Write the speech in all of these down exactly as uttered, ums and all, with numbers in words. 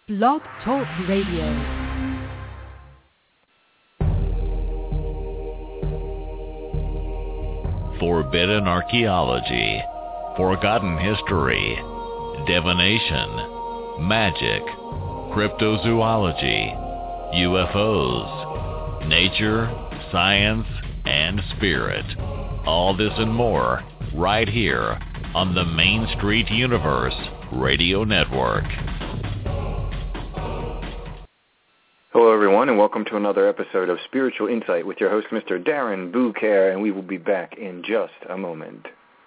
Blog Talk Radio. Forbidden archaeology, forgotten history, divination, magic, cryptozoology, U F Os, nature, science, and spirit. All this and more right here on the Main Street Universe Radio Network. Hello, everyone, and welcome to another episode of Spiritual Insight with your host, Mister Darren Bouquet, and we will be back in just a moment.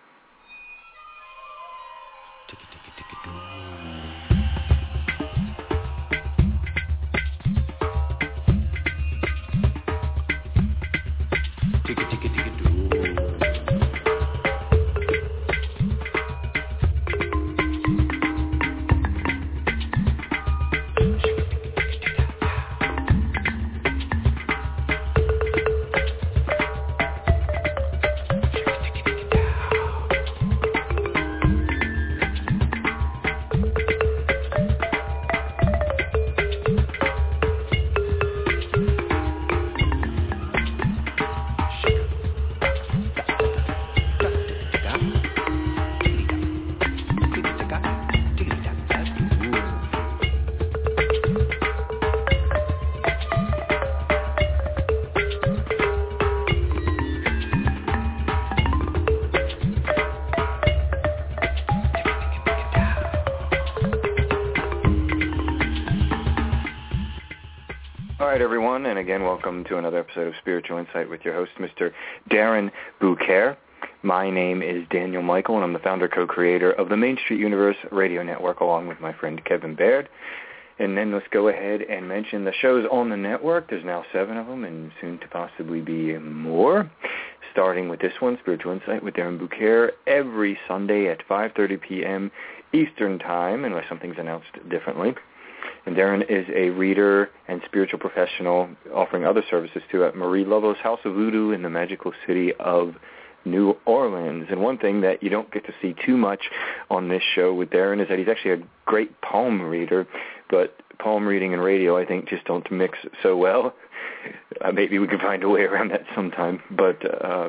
Everyone, and again, welcome to another episode of Spiritual Insight with your host, Mister Darren Bouquet. My name is Daniel Michael, and I'm the founder, co-creator of the Main Street Universe Radio Network, along with my friend Kevin Baird. And then let's go ahead and mention the shows on the network. There's now seven of them, and soon to possibly be more. Starting with this one, Spiritual Insight with Darren Bouquet, every Sunday at five thirty p.m. Eastern Time, unless something's announced differently. And Darren is a reader and spiritual professional offering other services too at Marie Lavel's House of Voodoo in the magical city of New Orleans. And one thing that you don't get to see too much on this show with Darren is that he's actually a great palm reader, but palm reading and radio, I think, just don't mix so well. Uh, maybe we can find a way around that sometime. But uh,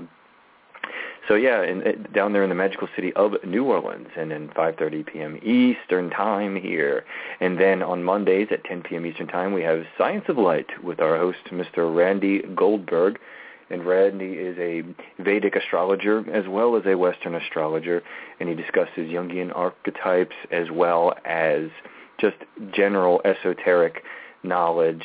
so yeah, in, uh, down there in the magical city of New Orleans, and then five thirty p.m. Eastern Time here. And then on Mondays at ten p.m. Eastern Time, we have Science of Light with our host, Mister Randy Goldberg. And Randy is a Vedic astrologer as well as a Western astrologer, and he discusses Jungian archetypes as well as just general esoteric knowledge.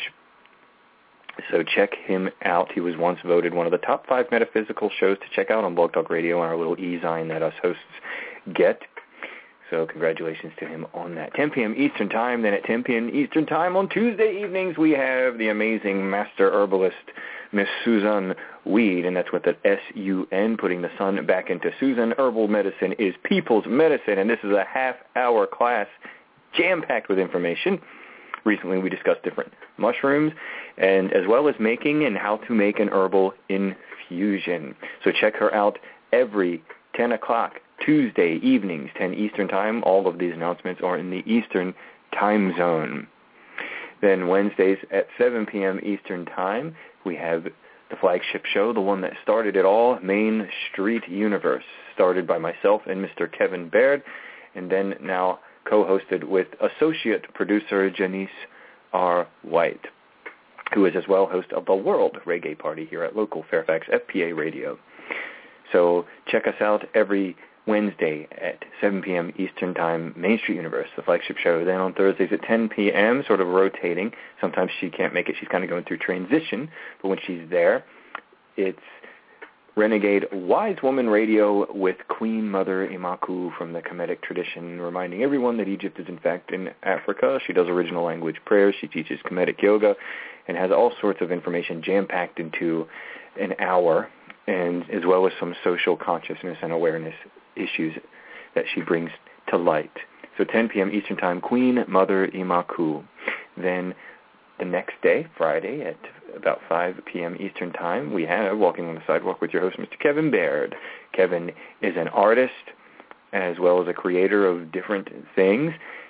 So check him out. He was once voted one of the top five metaphysical shows to check out on Blog Talk Radio and our little e-zine that us hosts get. So congratulations to him on that. ten p.m. Eastern Time. Then at ten p.m. Eastern Time on Tuesday evenings, we have the amazing master herbalist, Miss Susan Weed, and that's with the S U N, putting the sun back into Susan. Herbal medicine is people's medicine, and this is a half-hour class jam-packed with information. Recently, we discussed different mushrooms, and as well as making and how to make an herbal infusion. So check her out every ten o'clock Tuesday evenings, ten Eastern Time. All of these announcements are in the Eastern Time Zone. Then Wednesdays at seven p.m. Eastern Time, we have the flagship show, the one that started it all, Main Street Universe, started by myself and Mister Kevin Baird, and then now co-hosted with associate producer Janice R. White, who is as well host of the World Reggae Party here at local Fairfax F P A Radio. So check us out every Wednesday at seven p.m. Eastern Time, Main Street Universe, the flagship show. Then on Thursdays at ten p.m., sort of rotating. Sometimes she can't make it. She's kind of going through transition. But when she's there, it's Renegade Wise Woman Radio with Queen Mother Imaku from the Kemetic tradition, reminding everyone that Egypt is in fact in Africa. She does original language prayers. She teaches Kemetic yoga and has all sorts of information jam-packed into an hour, and as well as some social consciousness and awareness issues that she brings to light. So ten p.m. Eastern Time, Queen Mother Imaku. Then the next day, Friday, at about five p.m. Eastern Time, we have Walking on the Sidewalk with your host, Mister Kevin Baird. Kevin is an artist as well as a creator of different things.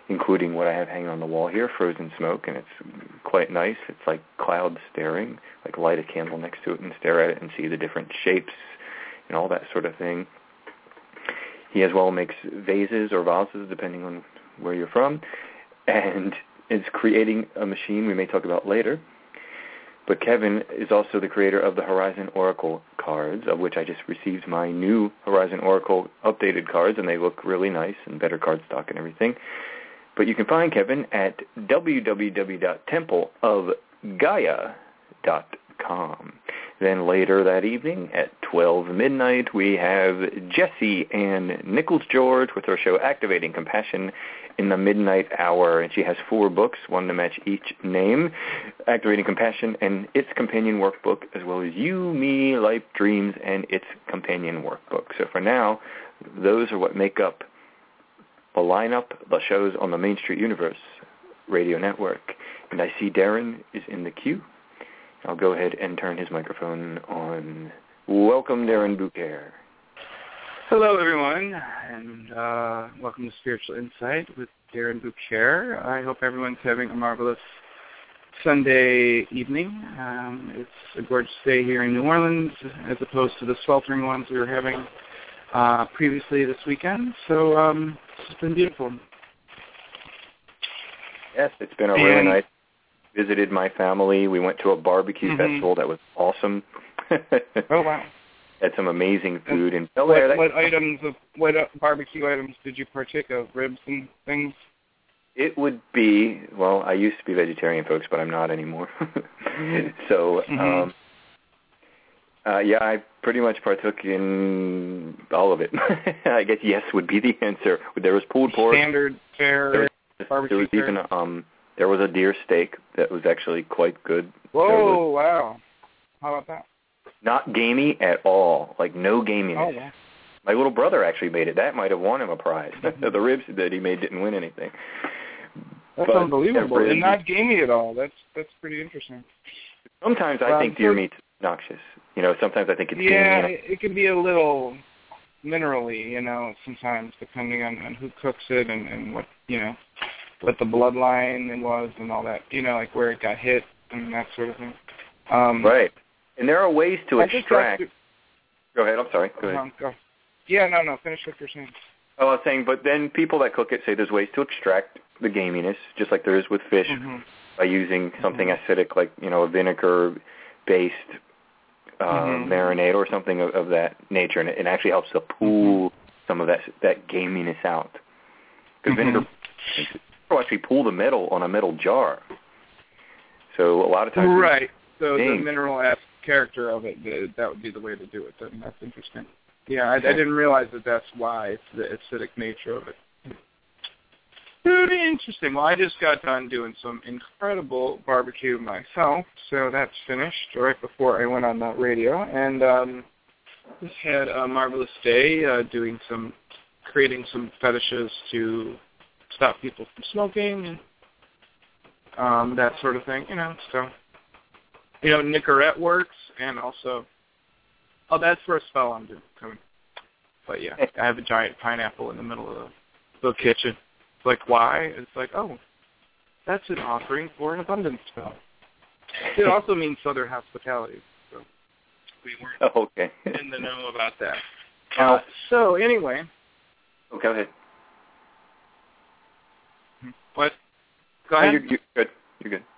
including what I have hanging on the wall here, Frozen Smoke, and it's quite nice. It's like cloud staring, like light a candle next to it and stare at it and see the different shapes and all that sort of thing. He as well makes vases or vases, depending on where you're from, and is creating a machine we may talk about later. But Kevin is also the creator of the Horizon Oracle cards, of which I just received my new Horizon Oracle updated cards, and they look really nice and better cardstock and everything. But you can find Kevin at w w w dot temple of gaia dot com. Then later that evening at twelve midnight, we have Jessie Ann Nichols-George with her show Activating Compassion in the Midnight Hour. And she has four books, one to match each name, Activating Compassion and its companion workbook, as well as You, Me, Life, Dreams, and its companion workbook. So for now, those are what make up the lineup, the shows on the Main Street Universe Radio Network. And I see Darren is in the queue. I'll go ahead and turn his microphone on. Welcome, Darren Bouquet. Hello, everyone, and uh, welcome to Spiritual Insight with Darren Bouquet. I hope everyone's having a marvelous Sunday evening. Um, it's a gorgeous day here in New Orleans, as opposed to the sweltering ones we were having uh, previously this weekend. So um, it's been beautiful. Yes, it's been a and, really nice. Visited my family. We went to a barbecue mm-hmm. festival that was awesome. Oh, wow. Had some amazing food. And what, what, what items of what barbecue items did you partake of? Ribs and things? It would be, well, I used to be vegetarian, folks, but I'm not anymore. so, mm-hmm. um, uh, yeah, I pretty much partook in all of it. I guess yes would be the answer. There was pulled pork. Standard fare there was, barbecue There was fare. even um, there was a deer steak that was actually quite good. Whoa, was, wow. How about that? Not gamey at all, like no gaminess. Oh, yeah. My little brother actually made it. That might have won him a prize. The ribs that he made didn't win anything. That's but unbelievable. And not gamey at all. That's that's pretty interesting. Sometimes I um, think deer meat's obnoxious. You know, sometimes I think it's yeah, gamey. Yeah, it can be a little minerally, you know, sometimes, depending on, on who cooks it and, and what, you know, what the bloodline was and all that, you know, like where it got hit and that sort of thing. Um, right. And there are ways to I extract. To, go ahead. I'm sorry. Go ahead. Um, go. Yeah, no, no. Finish what you're saying. Oh, I was saying, but then people that cook it say there's ways to extract the gaminess, just like there is with fish, mm-hmm. by using something mm-hmm. acidic, like, you know, a vinegar-based uh, mm-hmm. marinade or something of, of that nature, and it, it actually helps to pull mm-hmm. some of that that gaminess out. Because mm-hmm. vinegar will actually pull the metal on a metal jar. So a lot of times, right. So the mineral character of it, the, that would be the way to do it. Then that's interesting. Yeah, I, I didn't realize that that's why it's the acidic nature of it. Very interesting. Well, I just got done doing some incredible barbecue myself, so that's finished right before I went on the radio, and um, just had a marvelous day uh, doing some, creating some fetishes to stop people from smoking and um, that sort of thing. You know, so you know, Nicorette works, and also. Oh, that's for a spell I'm doing. Coming. But yeah, I have a giant pineapple in the middle of the, the kitchen. It's like, why? It's like, oh, that's an offering for an abundance spell. It also means Southern hospitality. So we weren't oh, okay. in the know about that. Uh, so anyway. Oh, go ahead. What? Go ahead. Oh, you're, you're good. You're good.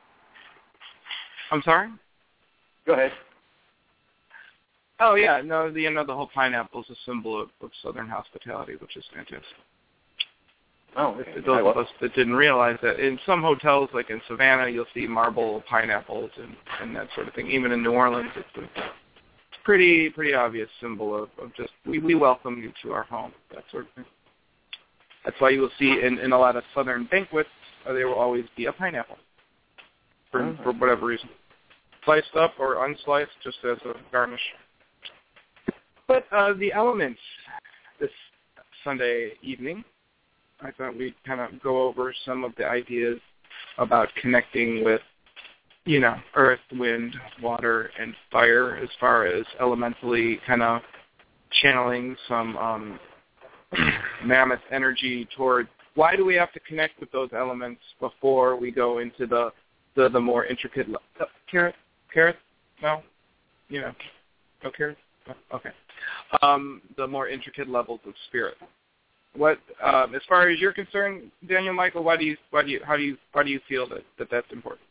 I'm sorry? Go ahead. Oh, yeah, no, the, you know, the whole pineapple is a symbol of, of Southern hospitality, which is fantastic. Oh, okay. Those of us that didn't realize that. In some hotels, like in Savannah, you'll see marble pineapples and, and that sort of thing. Even in New Orleans, it's a pretty pretty obvious symbol of, of just, we, we welcome you to our home, that sort of thing. That's why you will see in, in a lot of Southern banquets, uh, there will always be a pineapple for, oh. for whatever reason. Sliced up or unsliced, just as a garnish. But uh, the elements this Sunday evening, I thought we'd kind of go over some of the ideas about connecting with, you know, earth, wind, water, and fire as far as elementally kind of channeling some um, mammoth energy toward Why do we have to connect with those elements before we go into the the, the more intricate le- uh, carrot? Carrot? No? You know. No carrot? No? Okay. Um, the more intricate levels of spirit. What, um, as far as you're concerned, Daniel Michael, why do you, why do you, how do you, why do you feel that, that that's important?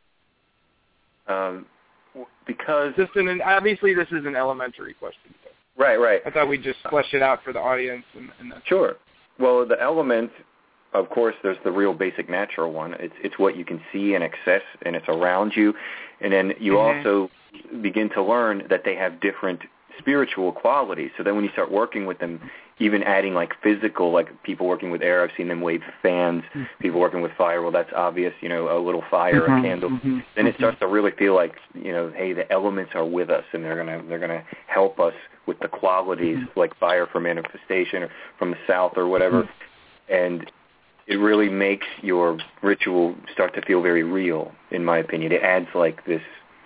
Um, because just an, obviously this is an elementary question. So right, right. I thought we'd just flesh it out for the audience. And, and that's sure. Well, the element, of course, there's the real basic natural one. It's it's what you can see and access, and it's around you. And then you mm-hmm. also begin to learn that they have different spiritual qualities. So then when you start working with them, even adding like physical, like people working with air, I've seen them wave fans, mm-hmm. people working with fire, well, that's obvious, you know, a little fire, mm-hmm. a candle. Mm-hmm. Then it starts to really feel like, you know, hey, the elements are with us, and they're gonna they're gonna help us with the qualities, mm-hmm. like fire for manifestation, or from the south, or whatever. Mm-hmm. And it really makes your ritual start to feel very real, in my opinion. It adds like this.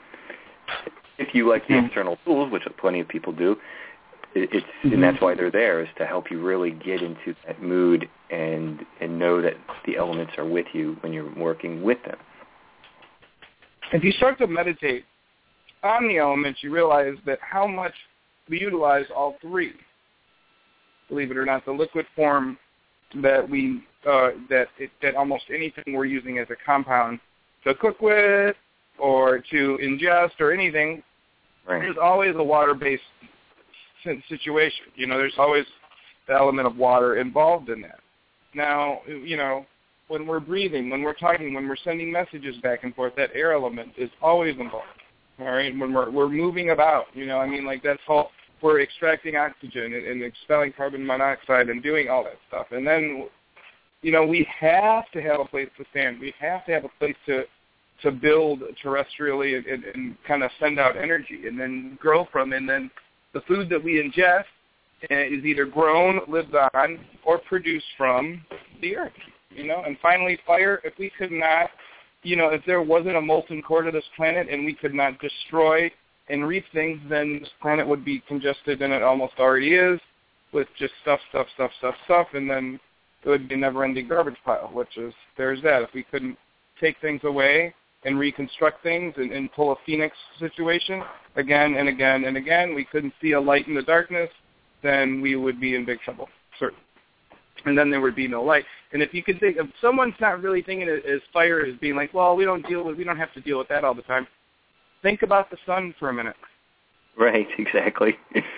If you like the mm-hmm. external tools, which plenty of people do, it, it's mm-hmm. and that's why they're there, is to help you really get into that mood and and know that the elements are with you when you're working with them. If you start to meditate on the elements, you realize that how much we utilize all three. Believe it or not, the liquid form that we uh, that it, that almost anything we're using as a compound to cook with or to ingest or anything, right. there's always a water-based situation. You know, there's always the element of water involved in that. Now, you know, when we're breathing, when we're talking, when we're sending messages back and forth, that air element is always involved. All right, when we're we're moving about, you know, I mean, like that's all. We're extracting oxygen and, and expelling carbon monoxide and doing all that stuff. And then, you know, we have to have a place to stand. We have to have a place to to build terrestrially and, and, and kind of send out energy and then grow from. And then the food that we ingest is either grown, lived on, or produced from the earth, you know. And finally, fire, if we could not, you know, if there wasn't a molten core to this planet and we could not destroy and reap things, then this planet would be congested, and it almost already is, with just stuff, stuff, stuff, stuff, stuff, and then it would be a never-ending garbage pile, which is, there's that. If we couldn't take things away and reconstruct things and, and pull a phoenix situation again and again and again, we couldn't see a light in the darkness, then we would be in big trouble, certainly. And then there would be no light. And if you could think, if someone's not really thinking it as fire as being like, well, we don't deal with, we don't have to deal with that all the time, think about the sun for a minute. Right, exactly.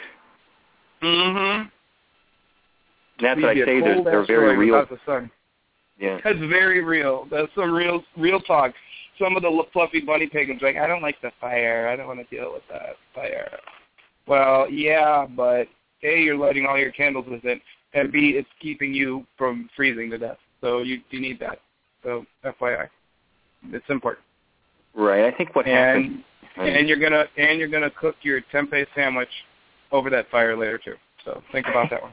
Mm-hmm. That's what I say, they're, they're very real. Without the sun. Yeah. That's very real. That's some real real talk. Some of the fluffy bunny pagans are like, I don't like the fire. I don't want to deal with that fire. Well, yeah, but A, you're lighting all your candles with it, and B, it's keeping you from freezing to death. So you, you need that. So F Y I. It's important. Right. I think what and, happens... And you're gonna and you're gonna cook your tempeh sandwich over that fire later too. So think about that one.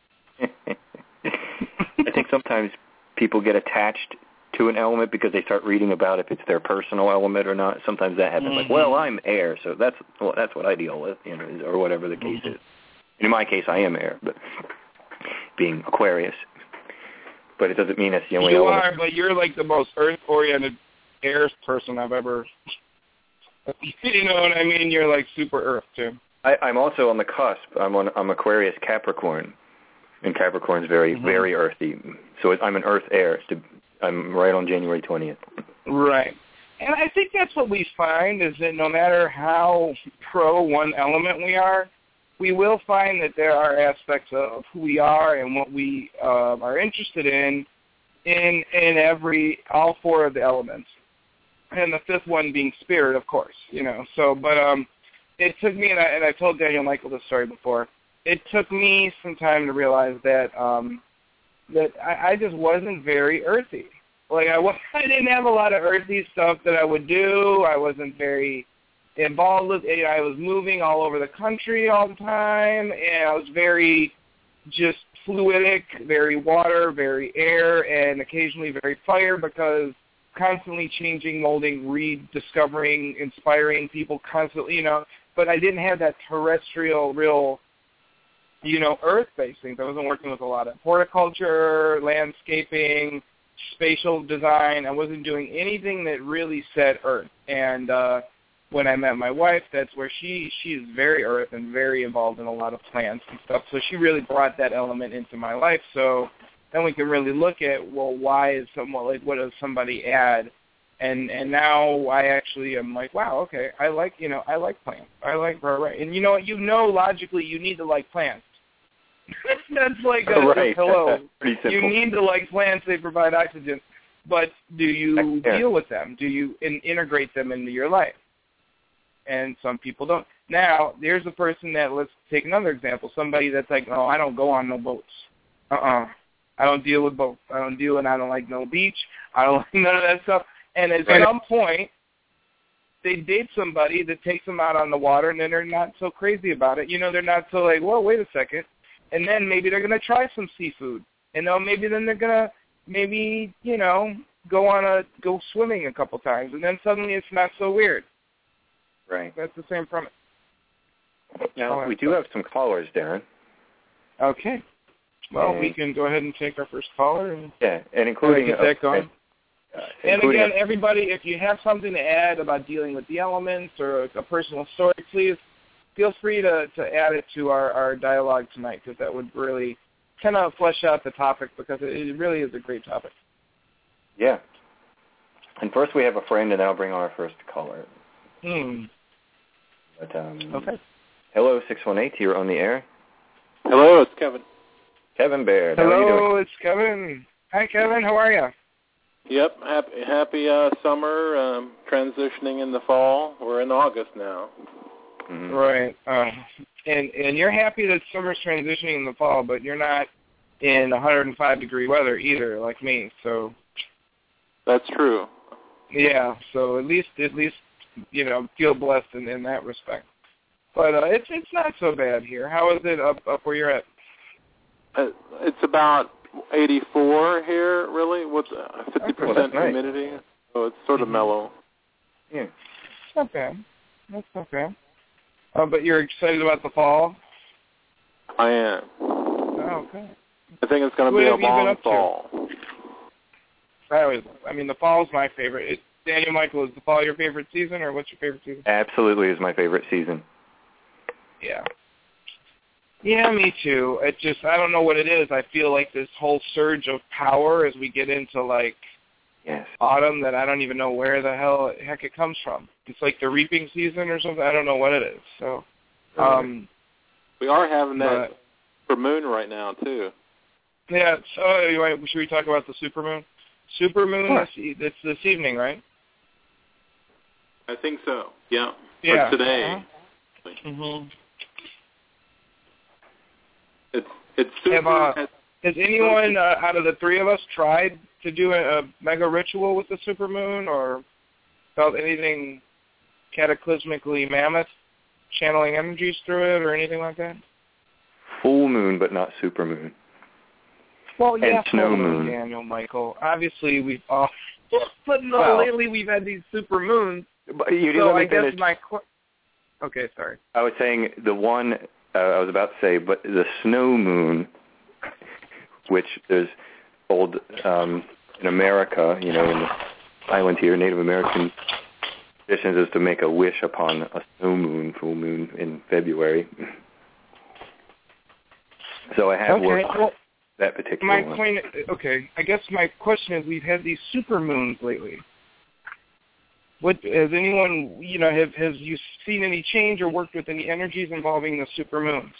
I think sometimes people get attached to an element because they start reading about if it's their personal element or not. Sometimes that happens. Mm-hmm. Like, well, I'm air, so that's well, that's what I deal with, you know, or whatever the case mm-hmm. is. And in my case, I am air, but being Aquarius. But it doesn't mean that's the only you element. You are, but you're like the most earth-oriented air person I've ever... You know what I mean? You're like super earth, too. I, I'm also on the cusp. I'm on I'm Aquarius Capricorn. And Capricorn's very, mm-hmm. very earthy. So it, I'm an earth air. So I'm right on January twentieth. Right. And I think that's what we find is that no matter how pro one element we are, we will find that there are aspects of who we are and what we uh, are interested in in in every, all four of the elements. And the fifth one being spirit, of course, you know. So, but um, it took me, and I, and I told Daniel Michael this story before, it took me some time to realize that um, that I, I just wasn't very earthy. Like I, was, I didn't have a lot of earthy stuff that I would do. I wasn't very involved with it. I was moving all over the country all the time, and I was very just fluidic, very water, very air, and occasionally very fire because constantly changing, molding, rediscovering, inspiring people constantly, you know. But I didn't have that terrestrial, real you know, earth-based things. I wasn't working with a lot of horticulture, landscaping, spatial design. I wasn't doing anything that really said earth. And uh, when I met my wife, that's where she she is very earth and very involved in a lot of plants and stuff. So she really brought that element into my life. So then we can really look at, well, why is someone, like, what does somebody add? And and now I actually am like, wow, okay, I like, you know, I like plants. I like, right, and you know what, you know logically you need to like plants. That's like a, right. a hello. Pretty simple. You need to like plants, they provide oxygen. But do you yeah. deal with them? Do you in, integrate them into your life? And some people don't. Now, there's a person that, let's take another example, somebody that's like, oh, I don't go on no boats. Uh-uh. I don't deal with boats. I don't deal, and I don't like no beach. I don't like none of that stuff. And at right. some point, they date somebody that takes them out on the water, and then they're not so crazy about it. You know, they're not so like, well, wait a second. And then maybe they're going to try some seafood. And then maybe then they're going to maybe, you know, go on a, go swimming a couple times. And then suddenly it's not so weird. Right. That's the same premise. Now, we do have some callers, Darren. Okay. Well, and, we can go ahead and take our first caller. And yeah, and including... get that going. Uh, and again, everybody, if you have something to add about dealing with the elements or a personal story, please feel free to, to add it to our, our dialogue tonight, because that would really kind of flesh out the topic, because it, it really is a great topic. Yeah. And first we have a friend, and then I'll bring on our first caller. Hmm. But, um, okay. Hello, six one eight, you're on the air. Hello, it's Kevin. Kevin Baird. Hello, how are you doing? It's Kevin. Hi, Kevin. How are you? Yep, happy, happy uh, summer, um, transitioning in the fall. We're in August now. Mm-hmm. Right. Uh, and and you're happy that summer's transitioning in the fall, but you're not in one hundred five degree weather either, like me. So. That's true. Yeah. So at least at least you know feel blessed in, in that respect. But uh, it's it's not so bad here. How is it up up where you're at? Uh, it's about eighty-four here, really, with uh, fifty percent well, humidity. Nice. So it's sort of mm-hmm. mellow. Yeah. It's not bad. That's not bad. Uh, but you're excited about the fall? I am. Oh, okay. I think it's going to be a long fall. To? I always, I mean, the fall's my favorite. It, Daniel Michael, is the fall your favorite season, or what's your favorite season? Absolutely is my favorite season. Yeah. Yeah, me too. It just, I don't know what it is. I feel like this whole surge of power as we get into, like, yes. autumn that I don't even know where the hell heck it comes from. It's like the reaping season or something. I don't know what it is. So, um, we are having that but, super moon right now, too. Yeah, so should we talk about the supermoon? Supermoon, sure. this, it's this evening, right? I think so, yeah. Yeah. Or today. Uh-huh. Mm-hmm. It's, it's super... Have, uh, has anyone uh, out of the three of us tried to do a, a mega ritual with the supermoon, or felt anything cataclysmically mammoth, channeling energies through it, or anything like that? Full moon, but not supermoon. Well, yeah, and snow full moon. Daniel Michael. Obviously, we've all, but no, well, lately we've had these super moons. But you didn't so let me I guess finish. my qu- okay, sorry. I was saying the one uh, I was about to say, but the snow moon, which there's old um, in America, you know, in the island here, Native American traditions is to make a wish upon a snow moon, full moon in February. So I have okay, worked well, that particular my one. point. Okay, I guess my question is, we've had these super moons lately. What has anyone, you know, have has you seen any change or worked with any energies involving the super moons?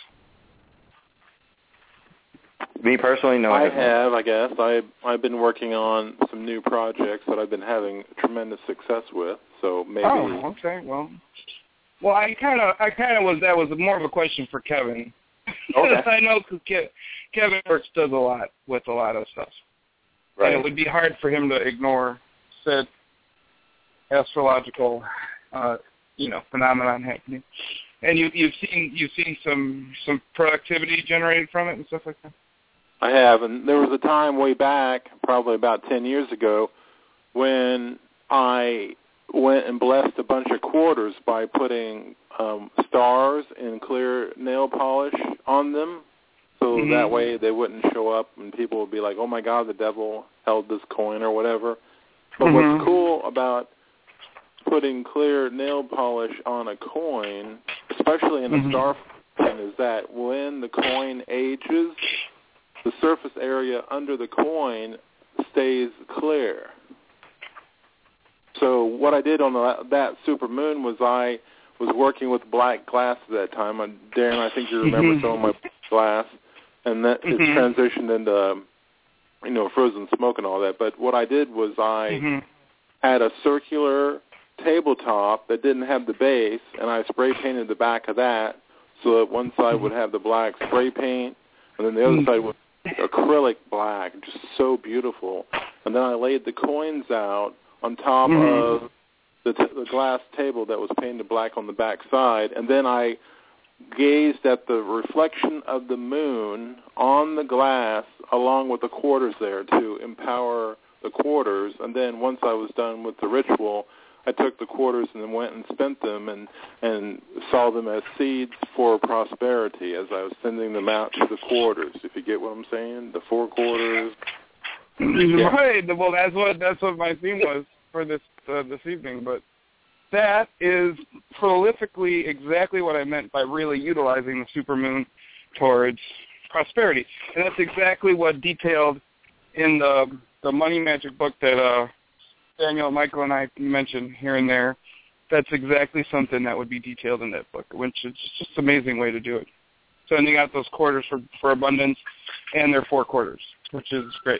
Me personally, no. I, I have, I guess. I I've been working on some new projects that I've been having tremendous success with. So maybe. Oh, okay. Well, well, I kind of, I kind of was. That was more of a question for Kevin. Okay. I know because Ke- Kevin works does a lot with a lot of stuff, right. and it would be hard for him to ignore said astrological, uh, you know, phenomenon happening. And you, you've seen you've seen some some productivity generated from it and stuff like that. I have, and there was a time way back, probably about ten years ago, when I went and blessed a bunch of quarters by putting um, stars in clear nail polish on them, so mm-hmm. that way they wouldn't show up and people would be like, oh, my God, the devil held this coin or whatever. But mm-hmm. what's cool about putting clear nail polish on a coin, especially in a mm-hmm. star coin, is that when the coin ages, the surface area under the coin stays clear. So what I did on the, that supermoon was I was working with black glass at that time. I, Darren, I think you remember mm-hmm. some of my glass, and that mm-hmm. it transitioned into, you know, frozen smoke and all that. But what I did was I mm-hmm. had a circular tabletop that didn't have the base, and I spray painted the back of that so that one side would have the black spray paint, and then the other side was acrylic black, just so beautiful. And then I laid the coins out on top mm-hmm. of the, t- the glass table that was painted black on the back side, and then I gazed at the reflection of the moon on the glass along with the quarters there to empower the quarters. And then once I was done with the ritual, I took the quarters and then went and spent them and, and saw them as seeds for prosperity as I was sending them out to the quarters, if you get what I'm saying, the four quarters. Yeah. Right. Well, that's what that's what my theme was for this uh, this evening. But that is prolifically exactly what I meant by really utilizing the supermoon towards prosperity, and that's exactly what detailed in the the money magic book that uh, Daniel, Michael, and I mentioned here and there. That's exactly something that would be detailed in that book, which is just an amazing way to do it. Sending out those quarters for, for abundance and their four quarters, which is great.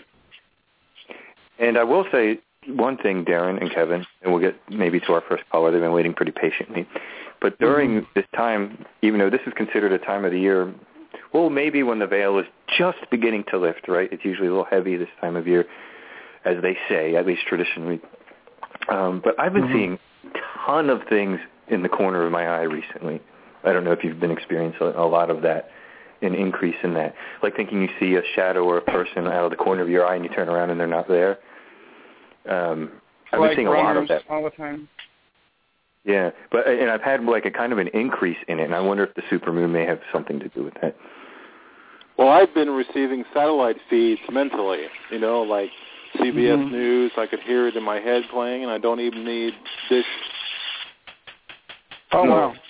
And I will say one thing, Darren and Kevin, and we'll get maybe to our first caller. They've been waiting pretty patiently. But during mm-hmm. this time, even though this is considered a time of the year, well, maybe when the veil is just beginning to lift, right? It's usually a little heavy this time of year, as they say, at least traditionally. Um, but I've been mm-hmm. seeing a ton of things in the corner of my eye recently. I don't know if you've been experiencing a lot of that, an increase in that. Like thinking you see a shadow or a person out of the corner of your eye and you turn around and they're not there. Um, I've like been seeing a lot of that. All the time. Yeah, but and I've had like a kind of an increase in it, and I wonder if the supermoon may have something to do with that. Well, I've been receiving satellite feeds mentally, you know, like C B S mm-hmm. News. I could hear it in my head playing, and I don't even need dish. Oh, no. Wow.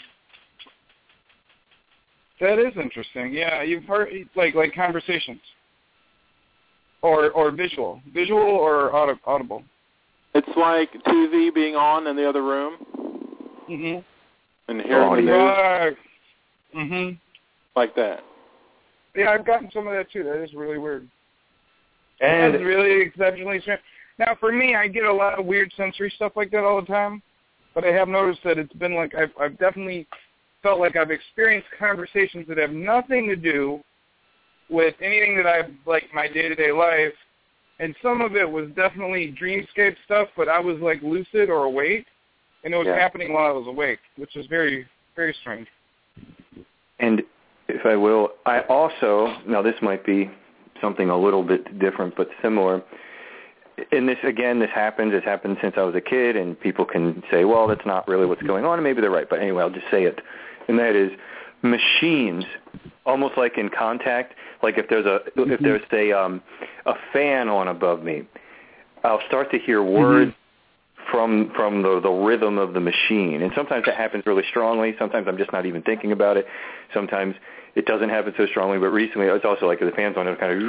That is interesting. Yeah, you've heard, like, like conversations. Or or visual. Visual or audible? It's like T V being on in the other room. Mm-hmm. And hearing the news. Mm-hmm. Like that. Yeah, I've gotten some of that, too. That is really weird. And That's really exceptionally strange. Now, for me, I get a lot of weird sensory stuff like that all the time, but I have noticed that it's been like, I've, I've definitely felt like I've experienced conversations that have nothing to do with anything that I've, like, my day-to-day life, and some of it was definitely dreamscape stuff, but I was, like, lucid or awake, and it was yeah. happening while I was awake, which is very, very strange. And if I will, I also, now this might be something a little bit different but similar, and this, again, this happens, it's happened since I was a kid, and people can say, well, that's not really what's going on, and maybe they're right, but anyway, I'll just say it, and that is machines, almost like in contact, like if there's a, if there's a, um, a fan on above me, I'll start to hear words mm-hmm. from from the, the rhythm of the machine, and sometimes that happens really strongly, sometimes I'm just not even thinking about it, sometimes it doesn't happen so strongly, but recently it's also like if the fan's on, it's kind of,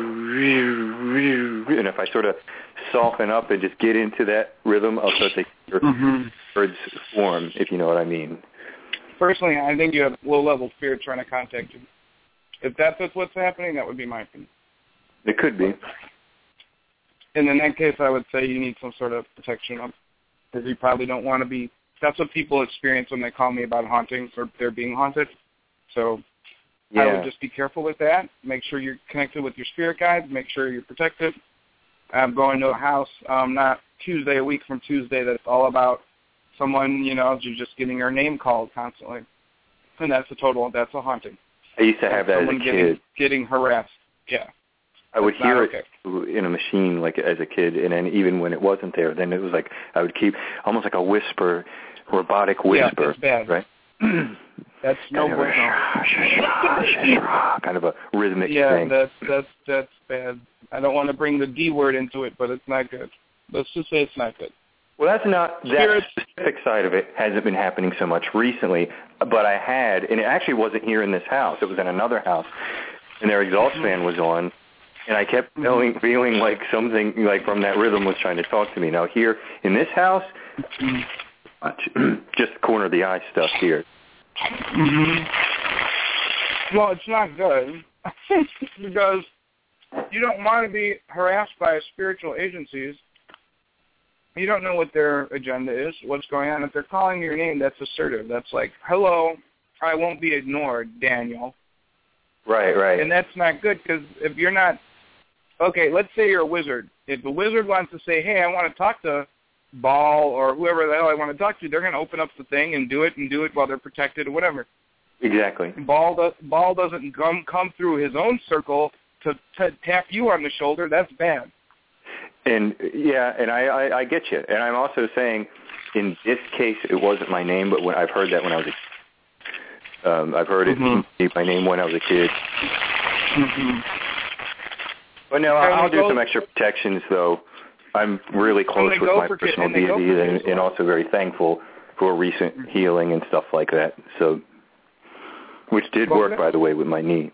and if I sort of soften up and just get into that rhythm, I'll start to hear mm-hmm. words form, if you know what I mean. Personally, I think you have low-level spirit trying to contact you. If that's what's happening, that would be my opinion. It could be. And in that case, I would say you need some sort of protection up, because you probably don't want to be. That's what people experience when they call me about hauntings or they're being haunted. So yeah. I would just be careful with that. Make sure you're connected with your spirit guides. Make sure you're protected. I'm going to a house um, not Tuesday, a week from Tuesday, that's all about someone, you know, you're just getting your name called constantly. And that's a total, that's a haunting. I used to have that as a getting, kid. Getting harassed, yeah. I would that's hear okay. it in a machine, like as a kid, and then even when it wasn't there, then it was like I would keep almost like a whisper, robotic whisper, yeah, that's bad. right? That's no kind, of a, kind of a rhythmic yeah, thing. Yeah, that's that's that's bad. I don't want to bring the D word into it, but it's not good. Let's just say it's not good. Well, that's not, that specific side of it hasn't been happening so much recently, but I had, and it actually wasn't here in this house. It was in another house, and their exhaust fan was on, and I kept feeling, feeling like something like from that rhythm was trying to talk to me. Now here in this house, just corner of the eye stuff here. Mm-hmm. Well, it's not good because you don't want to be harassed by spiritual agencies. You don't know what their agenda is, what's going on. If they're calling your name, that's assertive. That's like, hello, I won't be ignored, Daniel. Right, right. And that's not good because if you're not, okay, let's say you're a wizard. If the wizard wants to say, hey, I want to talk to Baal or whoever the hell I want to talk to, they're going to open up the thing and do it and do it while they're protected or whatever. Exactly. Baal, does, Baal doesn't come, come through his own circle to, to tap you on the shoulder. That's bad. And, yeah, and I, I, I get you. And I'm also saying in this case it wasn't my name, but when I've heard that when I was a kid. Um, I've heard mm-hmm. it be my name when I was a kid. Mm-hmm. But no, I'll do some extra protections, though. I'm really close with my personal deity and, and also very thankful for recent healing and stuff like that. So, which did work, by the way, with my knee.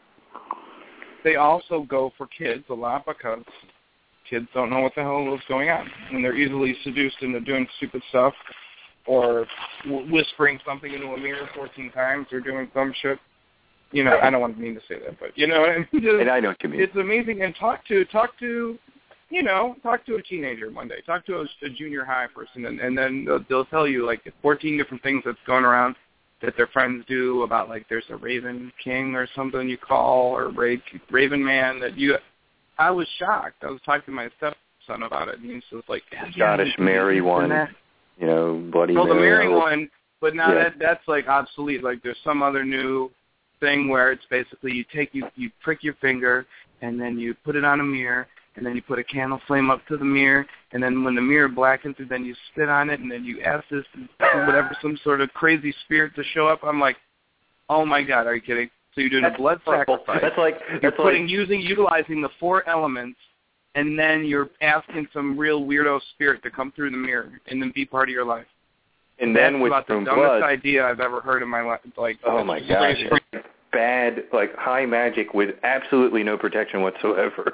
They also go for kids a lot because kids don't know what the hell is going on. And they're easily seduced into doing stupid stuff or w- whispering something into a mirror fourteen times or doing dumb shit. You know, I don't want to mean to say that, but you know what I mean? Just, and I know what you mean. It's amazing. And talk to, talk to, you know, talk to a teenager one day. Talk to a, a junior high person, and, and then they'll, they'll tell you, like, fourteen different things that's going around that their friends do about, like, there's a Raven King or something you call, or Ra- Raven Man that you... I was shocked. I was talking to my stepson about it, and he's just like... Scottish yeah, Mary one, that. you know, Bloody Well, Mary. the Mary one, but now yeah. that that's, like, obsolete. Like, there's some other new thing where it's basically you take, you, you prick your finger, and then you put it on a mirror, and then you put a candle flame up to the mirror, and then when the mirror blackens, then you spit on it, and then you ask this, whatever, some sort of crazy spirit to show up. I'm like, oh my God, are you kidding? So you're doing that's a blood purple. sacrifice. That's like you're that's putting, like, using, utilizing the four elements, and then you're asking some real weirdo spirit to come through the mirror and then be part of your life. And that's then with about the dumbest blood, idea I've ever heard in my life. Like, oh my gosh. Crazy. Bad, like high magic with absolutely no protection whatsoever.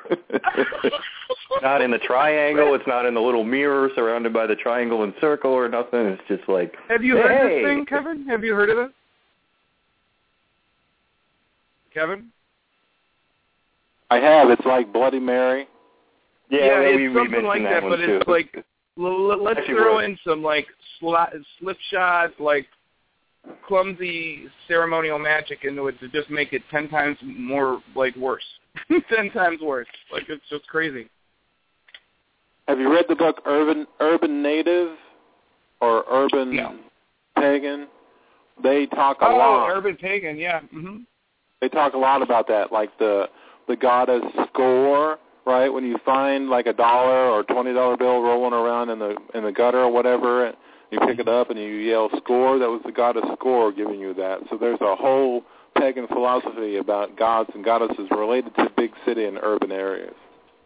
Not in the triangle. It's not in the little mirror surrounded by the triangle and circle or nothing. It's just like, have you hey. heard this thing, Kevin? Have you heard of it? Kevin? I have. It's like Bloody Mary. Yeah, yeah we, it's we something mentioned like that, that, one but too. it's like, l- let's Actually throw works. in some like sli- slip shot, like clumsy ceremonial magic into it to just make it ten times more, like, worse. ten times worse. Like, it's just crazy. Have you read the book Urban Urban Native or Urban no. Pagan? They talk a oh, lot. Oh, Urban Pagan, yeah. Mm-hmm. They talk a lot about that, like the the goddess score, right? When you find like a dollar or twenty dollar bill rolling around in the in the gutter or whatever, and you pick it up and you yell score, that was the goddess score giving you that. So there's a whole pagan philosophy about gods and goddesses related to big city and urban areas.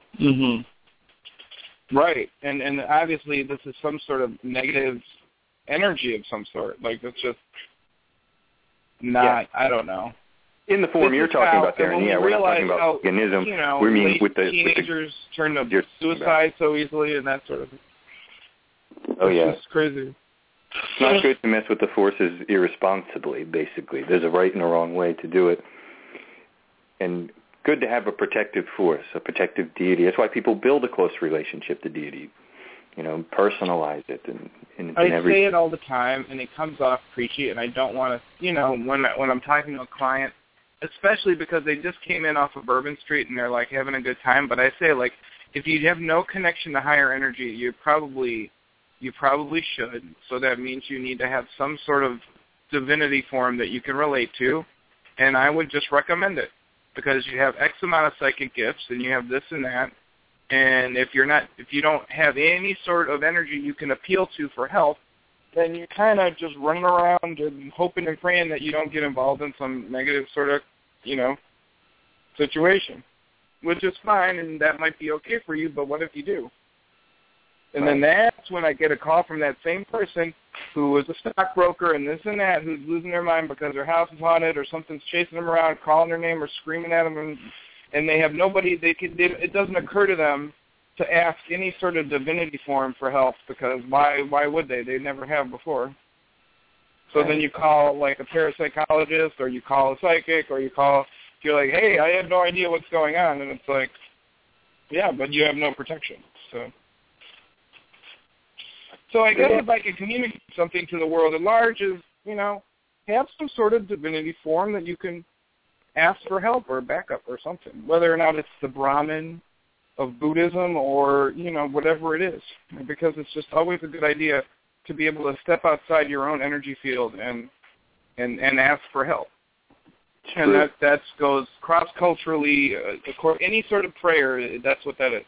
Mm-hmm. Right, and and obviously this is some sort of negative energy of some sort. Like, it's just not, yeah. I don't know. In the form this you're talking how, about there, and yeah, we're not talking about how, paganism. You know, we mean with the teenagers with the, turn to suicide so easily and that sort of thing. Oh, yeah. It's crazy. It's not good to mess with the forces irresponsibly, basically. There's a right and a wrong way to do it. And good to have a protective force, a protective deity. That's why people build a close relationship to deity. You know, personalize it. And, and, I and every... say it all the time, and it comes off preachy, and I don't want to, you know, when, when I'm talking to a client, especially because they just came in off of Bourbon Street and they're, like, having a good time, but I say, like, if you have no connection to higher energy, you probably... You probably should, so that means you need to have some sort of divinity form that you can relate to, and I would just recommend it, because you have X amount of psychic gifts, and you have this and that, and if you're not, if you don't have any sort of energy you can appeal to for help, then you're kind of just running around and hoping and praying that you don't get involved in some negative sort of, you know, situation, which is fine, and that might be okay for you, but what if you do? And right. then that's when I get a call from that same person who was a stockbroker and this and that, who's losing their mind because their house is haunted or something's chasing them around, calling their name or screaming at them, and, and they have nobody, they can, they, it doesn't occur to them to ask any sort of divinity form for help, because why why would they? They never have before. So right. then you call like a parapsychologist, or you call a psychic, or you call, you're like, hey, I have no idea what's going on, and it's like, yeah, but you have no protection. So so I guess if I can communicate something to the world at large is, you know, have some sort of divinity form that you can ask for help or backup or something, whether or not it's the Brahmin of Buddhism or, you know, whatever it is, because it's just always a good idea to be able to step outside your own energy field and and, and ask for help. True. And that that goes cross-culturally, uh, any sort of prayer, that's what that is.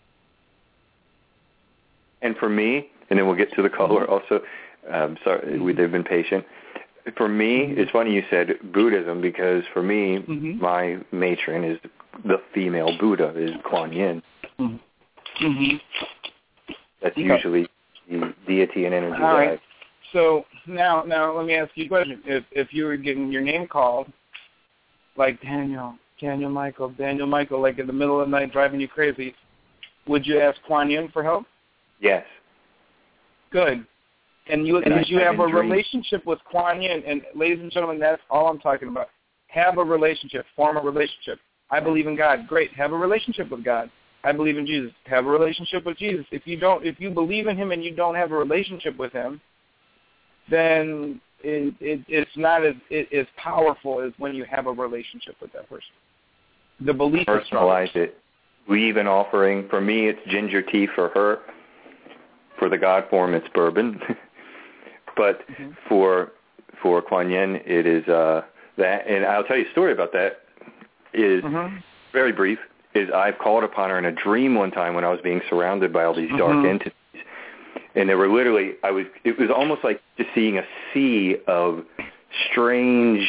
And for me, and then we'll get to the caller also, um, sorry, we, they've been patient. For me, mm-hmm. it's funny you said Buddhism, because for me, mm-hmm. my matron is the female Buddha, is Kuan Yin. Mm-hmm. That's okay. Usually the deity and energy. All right. So now, now let me ask you a question. If if you were getting your name called, like Daniel, Daniel Michael, Daniel Michael, like in the middle of the night driving you crazy, would you ask Kuan Yin for help? Yes. Good. And you, and did you have a dreams. relationship with Kuan Yin? And ladies and gentlemen, that's all I'm talking about. Have a relationship. Form a relationship. I believe in God. Great. Have a relationship with God. I believe in Jesus. Have a relationship with Jesus. If you don't, if you believe in Him and you don't have a relationship with Him, then it, it, it's not as it, as powerful as when you have a relationship with that person. The belief is strong. Personalize it. We even offering, for me, it's ginger tea. For her, for the God form, it's bourbon. But mm-hmm. for for Kuan Yin, it is uh, that. And I'll tell you a story about that. Is mm-hmm. very brief. Is I've called upon her in a dream one time when I was being surrounded by all these dark mm-hmm. entities, and they were literally. I was. It was almost like just seeing a sea of strange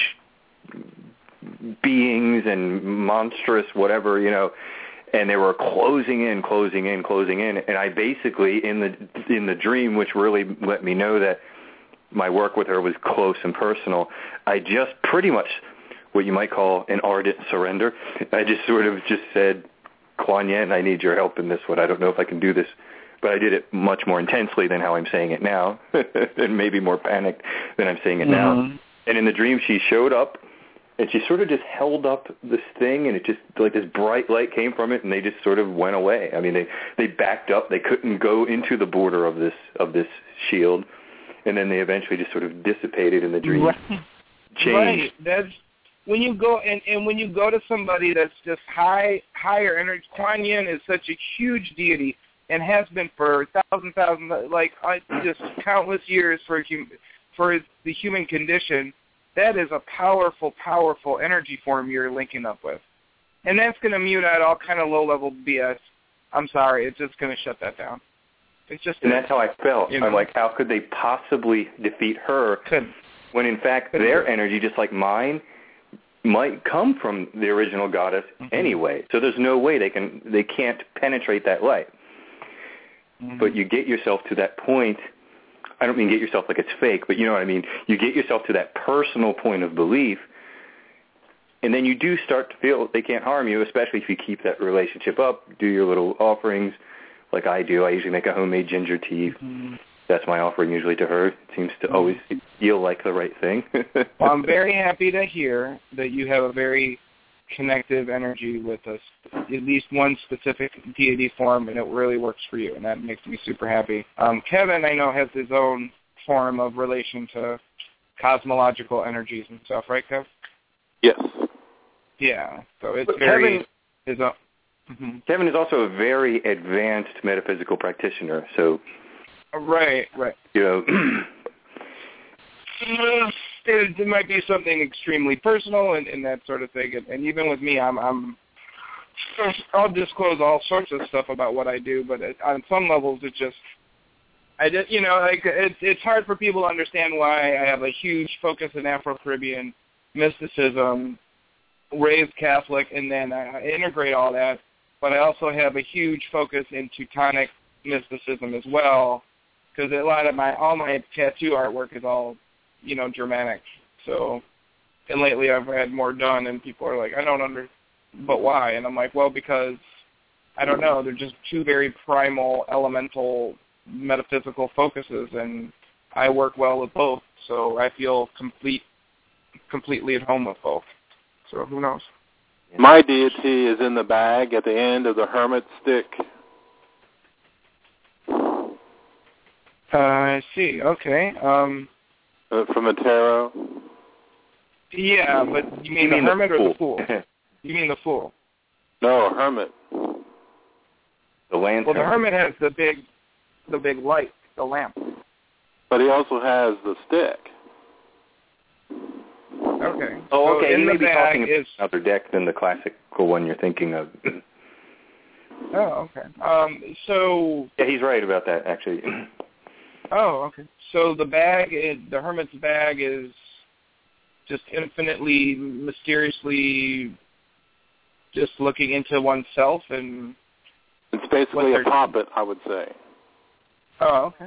beings and monstrous whatever, you know. And they were closing in, closing in, closing in, and I basically in the in the dream, which really let me know that my work with her was close and personal. I just pretty much what you might call an ardent surrender. I just sort of just said, Kuan Yin, I need your help in this one. I don't know if I can do this. But I did it much more intensely than how I'm saying it now, and maybe more panicked than I'm saying it mm-hmm. now. And in the dream, she showed up, and she sort of just held up this thing, and it just, like this bright light came from it, and they just sort of went away. I mean, they, they backed up. They couldn't go into the border of this of this shield, and then they eventually just sort of dissipated in the dream. Right. Changed. Right. That's when you go and, and when you go to somebody that's just high higher energy. Kuan Yin is such a huge deity and has been for thousands, thousands, like just countless years for hum, for the human condition. That is a powerful, powerful energy form you're linking up with, and that's going to mute out all kind of low-level B S. I'm sorry, it's just going to shut that down. It's just, and that's how I felt. You know, I'm like, how could they possibly defeat her? Could. When in fact could their energy, just like mine, might come from the original goddess mm-hmm. anyway. So there's no way they can they can't penetrate that light. Mm-hmm. But you get yourself to that point. I don't mean get yourself like it's fake, but you know what I mean. You get yourself to that personal point of belief, and then you do start to feel they can't harm you, especially if you keep that relationship up, do your little offerings like I do. I usually make a homemade ginger tea. Mm-hmm. That's my offering usually to her. It seems to always feel like the right thing. Well, I'm very happy to hear that you have a very connective energy with us, at least one specific deity form, and it really works for you, and that makes me super happy. Um, Kevin, I know, has his own form of relation to cosmological energies and stuff, right, Kev? Yes. Yeah, so it's but very... Kevin, is a, mm-hmm. Kevin is also a very advanced metaphysical practitioner, so... Right, right. You know... It, it might be something extremely personal and, and that sort of thing. And, and even with me, I'm, I'm, I'll disclose all sorts of stuff about what I do, but it, on some levels, it just, I just, you know, like it's it's hard for people to understand why I have a huge focus in Afro-Caribbean mysticism, raised Catholic, and then I integrate all that. But I also have a huge focus in Teutonic mysticism as well, because a lot of my all my tattoo artwork is all, you know, Germanic. So, and lately I've had more done, and people are like, I don't under, but why? And I'm like, well, because I don't know. They're just two very primal, elemental, metaphysical focuses, and I work well with both. So I feel complete, completely at home with both. So who knows? My deity is in the bag at the end of the hermit stick. Uh, I see. Okay. Um, uh, from a tarot. Yeah, but you mean, you the mean hermit the or the fool? You mean the fool? No, a hermit. The lantern. Well, the hermit has the big, the big light, the lamp. But he also has the stick. Okay. Oh, so okay. In he the may be talking is... about another deck than the classical one you're thinking of. Oh, okay. Um, so. Yeah, he's right about that, actually. Oh, okay. So the bag, is, the hermit's bag, is just infinitely, mysteriously, just looking into oneself, and it's basically a poppet, I would say. Oh, okay.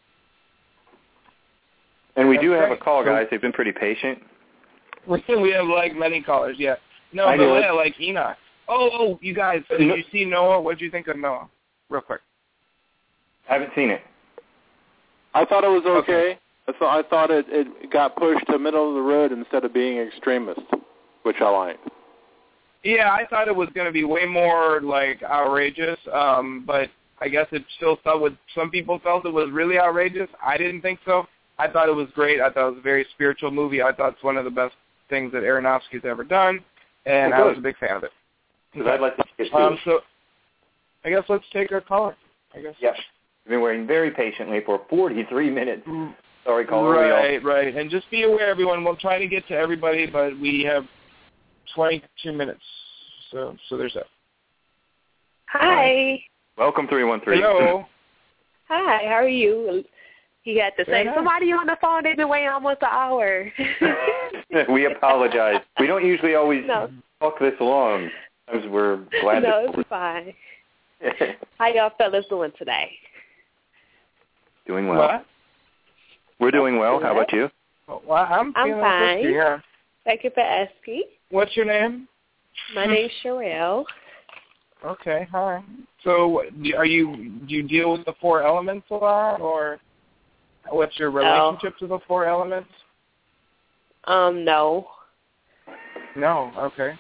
And we That's do have great. a call, so, guys. They've been pretty patient. We have, like, many callers, yeah. No, I but know. yeah, like Enoch. Oh, oh, you guys, did no. you see Noah? What did you think of Noah? Real quick. I haven't seen it. I thought it was okay. okay. I thought I thought it, it got pushed to the middle of the road instead of being extremist, which I liked. Yeah, I thought it was going to be way more, like, outrageous, um, but I guess it still felt with some people felt it was really outrageous. I didn't think so. I thought it was great. I thought it was a very spiritual movie. I thought it's one of the best things that Aronofsky's ever done, and oh, I was a big fan of it. Because I'd like to see it too. Um, so I guess let's take our caller. I guess. Yes. We've been waiting very patiently for forty-three minutes. Sorry, caller. Right, right. And just be aware, everyone, we'll try to get to everybody, but we have twenty-two minutes. So so there's that. Hi. Welcome, three one three. Hello. Hi, how are you? He had to say, yeah. somebody on the phone, they've been waiting almost an hour. We apologize. We don't usually always no. talk this long. Because we're glad No, that it's fine. How y'all fellas doing today? Doing well. What? We're doing well. How about you? Well, I'm, I'm fine. Good, yeah. Thank you for asking. What's your name? My name's Sherelle. Okay, hi. So, are you do you deal with the four elements a lot, or what's your relationship oh. to the four elements? Um, no. No. Okay.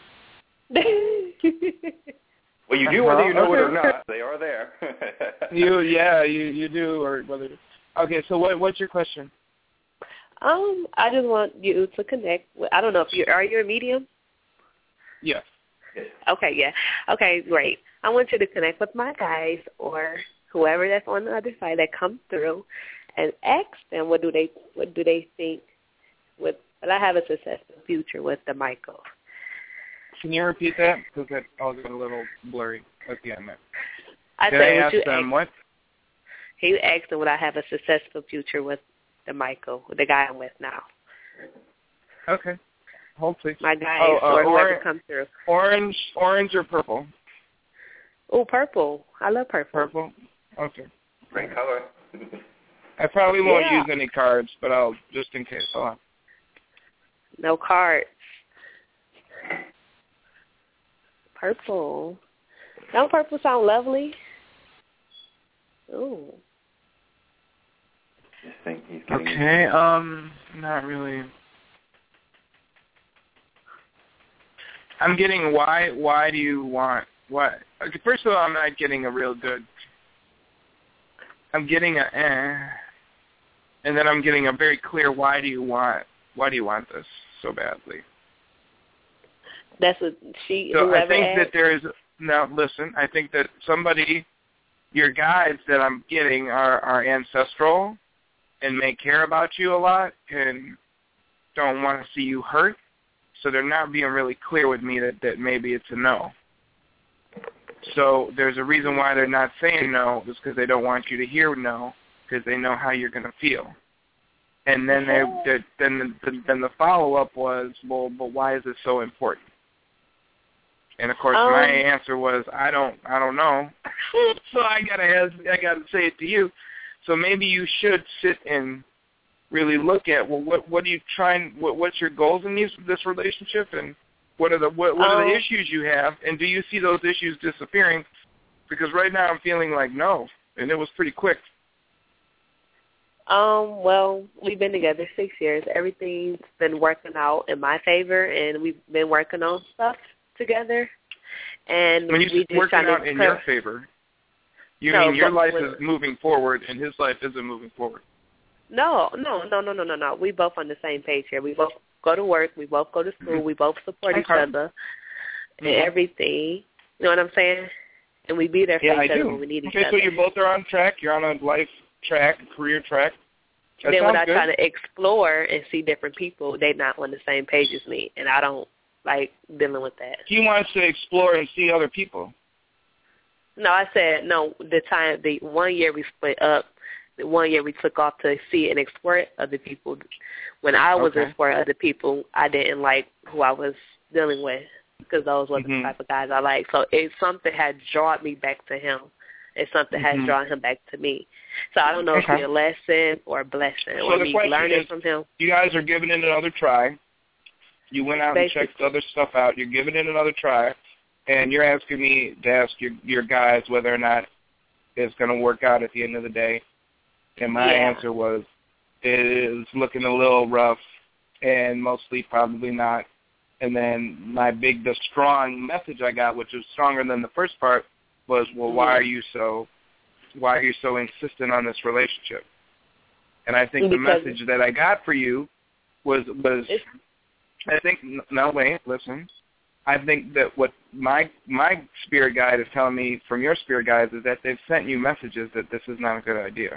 Well, you do whether you know okay. it or not. They are there. you, yeah, you you do, or whether. Okay, so what what's your question? Um, I just want you to connect with. I don't know if you are you a medium. Yes. Okay, yeah. Okay, great. I want you to connect with my guys or whoever that's on the other side that comes through, and ask them what do they what do they think with. But I have a successful future with the Michael. Can you repeat that? Because that all got a little blurry at the end there. I Did said, I would ask you them ask, what? He asked them would I have a successful future with the Michael, the guy I'm with now. Okay. Hold please. My guys oh, uh, or whoever or, comes through. Orange, orange or purple? Oh, purple. I love purple. Purple. Okay. Great color. I probably won't Yeah. use any cards, but I'll just in case. Hold on. No cards. Purple. Don't purple sound lovely? Ooh. Just think he's getting Okay. Um. Not really. I'm getting why. Why do you want? What? Okay, first of all, I'm not getting a real good. I'm getting a eh, and then I'm getting a very clear. Why do you want? Why do you want this so badly? That's what she. So whoever I think asked. that there is. Now listen. I think that somebody, your guides that I'm getting are are ancestral, and may care about you a lot, and don't want to see you hurt. So they're not being really clear with me that, that maybe it's a no. So there's a reason why they're not saying no, is because they don't want you to hear no. because they know how you're going to feel. And then they, they then the, then the follow up was, well, but why is it so important? And of course, um, my answer was, I don't, I don't know. So I gotta, ask, I gotta say it to you. So maybe you should sit and really look at, well, what, what are you trying? What, what's your goals in these, this relationship, and what are the, what, what are the um, issues you have, and do you see those issues disappearing? Because right now I'm feeling like no, and it was pretty quick. Um, well, we've been together six years. Everything's been working out in my favor, and we've been working on stuff together. And when you we just working out in your favor, you no, mean your life when, is moving forward and his life isn't moving forward? No, no, no, no, no, no, no. We both on the same page here. We both go to work. We both go to school. We both support each other and mm-hmm. everything. You know what I'm saying? And we be there for yeah, each I other do. when we need okay, each other. Okay, so you both are on track. You're on a life track, career track. That then when I good. try to explore and see different people, they're not on the same page as me, and I don't like dealing with that. He wants to explore and see other people. No, I said no. The time, the one year we split up, the one year we took off to see and explore other people. When I was okay. exploring other people, I didn't like who I was dealing with because those were mm-hmm. the type of guys I like. So it something had drawn me back to him. And something mm-hmm. has drawn him back to me. So I don't know okay. if it's a lesson or a blessing so or the me question learning is, from him. You guys are giving it another try. You went out Basically. and checked other stuff out. You're giving it another try. And you're asking me to ask your, your guys whether or not it's going to work out at the end of the day. And my yeah. answer was, it is looking a little rough and mostly probably not. And then my big, the strong message I got, which was stronger than the first part, was, well, why are you so, why are you so insistent on this relationship? And I think because the message that I got for you was, was, I think, no, wait, listen. I think that what my my spirit guide is telling me from your spirit guides is that they've sent you messages that this is not a good idea.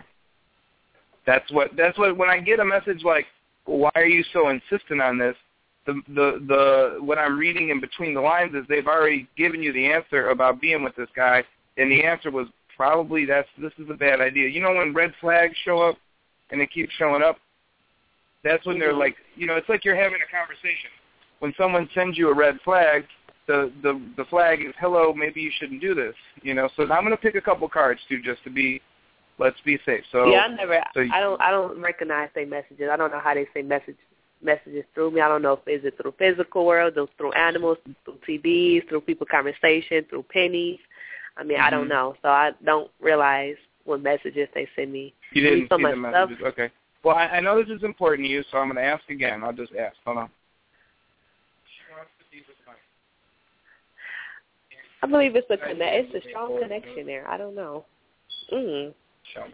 That's what, that's what, when I get a message like, well, why are you so insistent on this? The, the the what I'm reading in between the lines is they've already given you the answer about being with this guy, and the answer was probably that's this is a bad idea. You know when red flags show up and they keep showing up? That's when they're like, you know, it's like you're having a conversation. When someone sends you a red flag, the the, the flag is, hello, maybe you shouldn't do this. You know, so I'm going to pick a couple cards too, just to be, let's be safe. So yeah, I never, so, I don't, I don't recognize their messages. I don't know how they say messages. messages through me. I don't know if is it through physical world, through animals, through T Vs, through people conversation, through pennies. I mean, mm-hmm. I don't know. So I don't realize what messages they send me. You didn't so see much the messages. Stuff. Okay. Well, I, I know this is important to you, so I'm going to ask again. I'll just ask. Hold on. I believe it's a connect. It's a strong connection there. I don't know. Mm. Sure.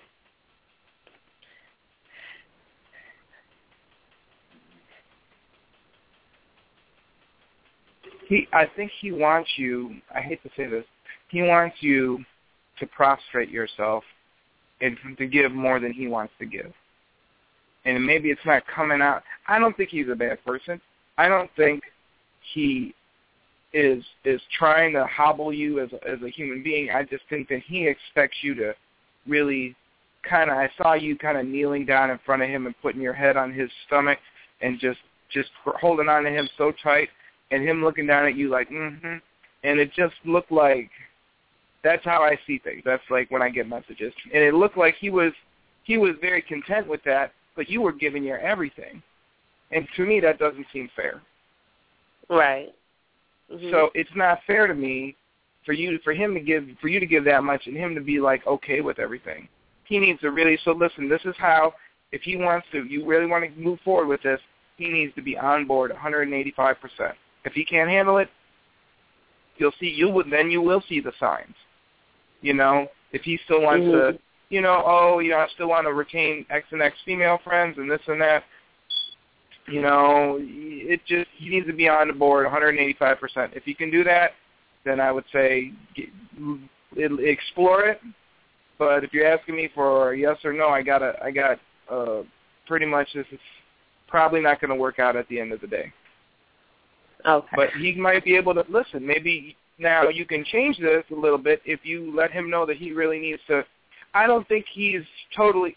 He, I think he wants you, I hate to say this, he wants you to prostrate yourself and to give more than he wants to give. And maybe it's not coming out. I don't think he's a bad person. I don't think he is is trying to hobble you as a, as a human being. I just think that he expects you to really kind of, I saw you kind of kneeling down in front of him and putting your head on his stomach and just, just holding on to him so tight. And him looking down at you like, mm-hmm. And it just looked like, that's how I see things. That's like when I get messages. And it looked like he was he was very content with that, but you were giving your everything. And to me, that doesn't seem fair. Right. Mm-hmm. So it's not fair to me for you for him to give for you to give that much and him to be like okay with everything. He needs to really, so listen, this is how, if he wants to, you really want to move forward with this, he needs to be on board one hundred eighty-five percent. If he can't handle it, you'll see. You would then you will see the signs. You know, if he still wants mm-hmm. to, you know, oh, you know, I still want to retain X and X female friends and this and that. You know, it just he needs to be on the board one hundred eighty-five percent. If he can do that, then I would say get, explore it. But if you're asking me for a yes or no, I got a, I got uh, pretty much this is probably not going to work out at the end of the day. Okay. But he might be able to listen. Maybe now you can change this a little bit if you let him know that he really needs to. I don't think he's totally.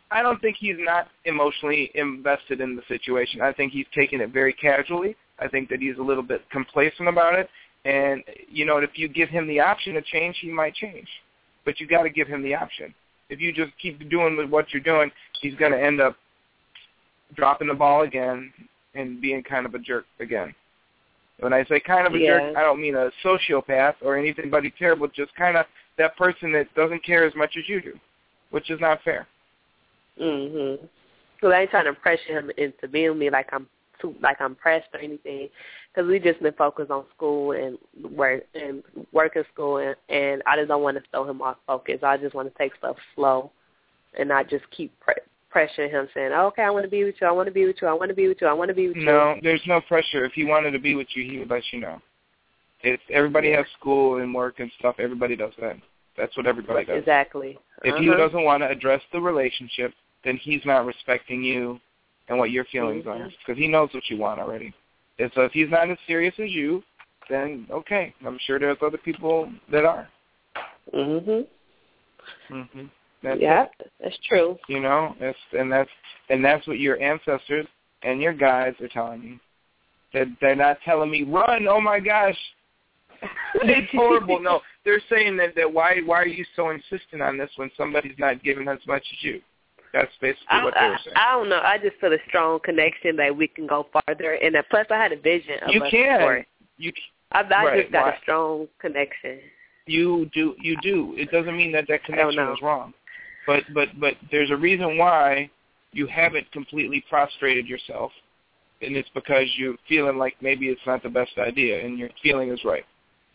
I don't think he's not emotionally invested in the situation. I think he's taking it very casually. I think that he's a little bit complacent about it. And, you know, if you give him the option to change, he might change. But you got to give him the option. If you just keep doing what you're doing, he's going to end up dropping the ball again and being kind of a jerk again. When I say kind of a yeah. jerk, I don't mean a sociopath or anything but terrible, just kind of that person that doesn't care as much as you do, which is not fair. Mhm. So I ain't trying to pressure him into being me like I'm too, like I'm pressed or anything, because we just been focused on school and work and work at school, and, and I just don't want to throw him off focus. I just want to take stuff slow, and not just keep pre- pressuring him, saying, oh, "Okay, I want to be with you. I want to be with you. I want to be with you. I want to be with you." No, there's no pressure. If he wanted to be with you, he would let you know. It's everybody yeah. has school and work and stuff. Everybody does that. That's what everybody does. Exactly. If uh-huh. he doesn't want to address the relationship, then he's not respecting you and what your feelings mm-hmm. are, because he knows what you want already. And so if he's not as serious as you, then okay, I'm sure there's other people that are. Mhm. Mhm. That's yeah, it. that's true. You know, that's, and that's and that's what your ancestors and your guides are telling you. That they're, they're not telling me run. Oh my gosh, it's horrible. No, they're saying that, that why why are you so insistent on this when somebody's not giving as much as you? That's basically I, what they were saying. I, I don't know. I just feel a strong connection that we can go farther, and that, plus I had a vision of you us can. for You I, I right. just got why? a strong connection. You do. You do. It doesn't mean that that I don't connection know. is wrong, but but but there's a reason why you haven't completely prostrated yourself, and it's because you're feeling like maybe it's not the best idea, and your feeling is right.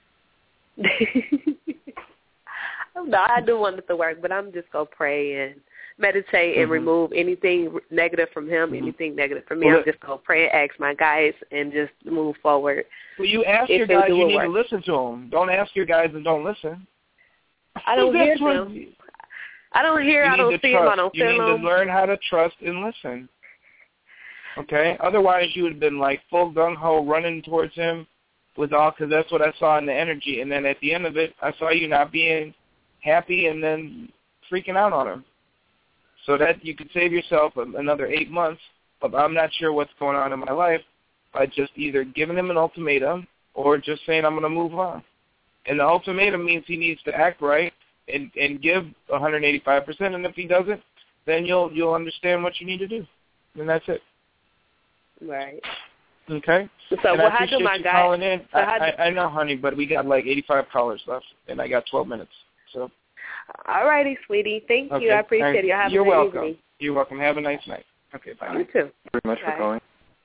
No, I do want it to work, but I'm just gonna pray and meditate and mm-hmm. remove anything negative from him, mm-hmm. anything negative from me. Well, I'm just gonna pray and ask my guys and just move forward. Well, you ask if your guys, you need work. to listen to them. Don't ask your guys and don't listen. I don't hear what, them. I don't hear. You I don't see trust. them. I don't you feel them. You need to learn how to trust and listen. Okay? Otherwise, you would have been like full gung-ho running towards him with all, because that's what I saw in the energy. And then at the end of it, I saw you not being happy and then freaking out on him. So that you could save yourself another eight months of I'm not sure what's going on in my life by just either giving him an ultimatum or just saying I'm going to move on. And the ultimatum means he needs to act right and, and give one hundred eighty-five percent, and if he doesn't, then you'll you'll understand what you need to do. And that's it. Right. Okay? So and well, I how do appreciate my you guys... calling in. So I, how do, I, I know, honey, but we got like eighty-five callers left, and I got twelve minutes. So. All righty, sweetie. Thank okay. you. I appreciate right. it. You have You're a good welcome. evening. You're welcome. Have a nice night. Okay, bye. You too. Very much Bye. for calling.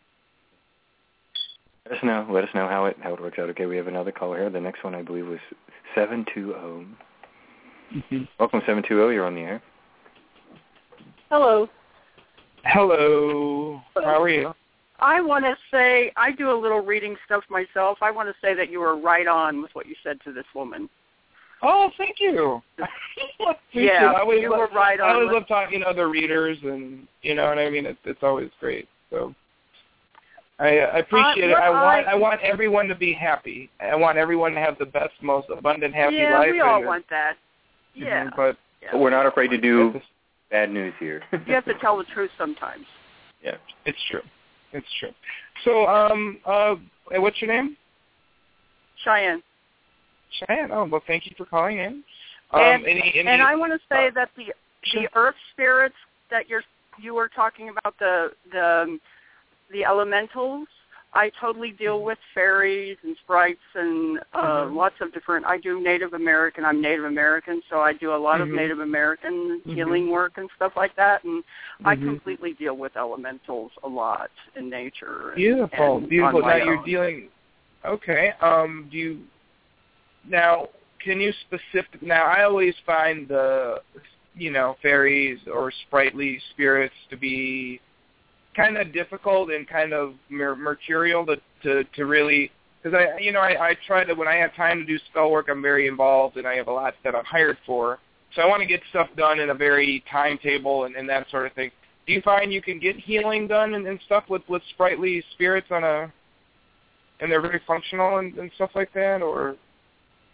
Let us know. Let us know how it how it works out. Okay, we have another caller here. The next one I believe was seven two zero. Mm-hmm. Welcome, seven two zero. You're on the air. Hello. Hello. How are you? I want to say, I do a little reading stuff myself. I want to say that you were right on with what you said to this woman. Oh, thank you. yeah, I always you love, were right on. I always with... love talking to other readers, and you know what I mean. It's it's always great. So I, I appreciate uh, it. I want I, I want everyone to be happy. I want everyone to have the best, most abundant, happy yeah, life. we all and, want that. Yeah, mm-hmm, but, yeah. but we're not afraid to do bad news here. You have to tell the truth sometimes. Yeah, it's true. It's true. So, um, uh, what's your name? Cheyenne. Cheyenne. Oh, well, thank you for calling in. Um, and, any, any, and I want to say uh, that the sure. the earth spirits that you're you were talking about, the the the elementals, I totally deal with fairies and sprites and uh, mm-hmm. lots of different. I do Native American. I'm Native American, so I do a lot mm-hmm. of Native American mm-hmm. healing work and stuff like that. And mm-hmm. I completely deal with elementals a lot in nature. And, beautiful, and beautiful. Now own. you're dealing. Okay. Um. Do you now? Can you specific? Now I always find the, you know, fairies or sprightly spirits to be kind of difficult and kind of mer- mercurial to, to, to really, because I, you know, I, I try to, when I have time to do spell work, I'm very involved and I have a lot that I'm hired for. So I want to get stuff done in a very timetable and, and that sort of thing. Do you find you can get healing done and, and stuff with, with sprightly spirits on a, and they're very functional and, and stuff like that, or?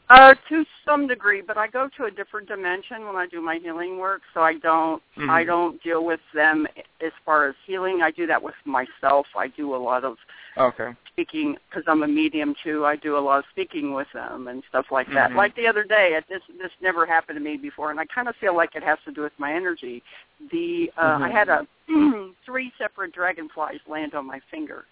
Uh, to some degree, but I go to a different dimension when I do my healing work, so I don't mm-hmm. I don't deal with them as far as healing. I do that with myself. I do a lot of okay. speaking because I'm a medium too. I do a lot of speaking with them and stuff like that. Mm-hmm. Like the other day, this this never happened to me before, and I kind of feel like it has to do with my energy. The uh, mm-hmm. I had a three separate dragonflies land on my finger.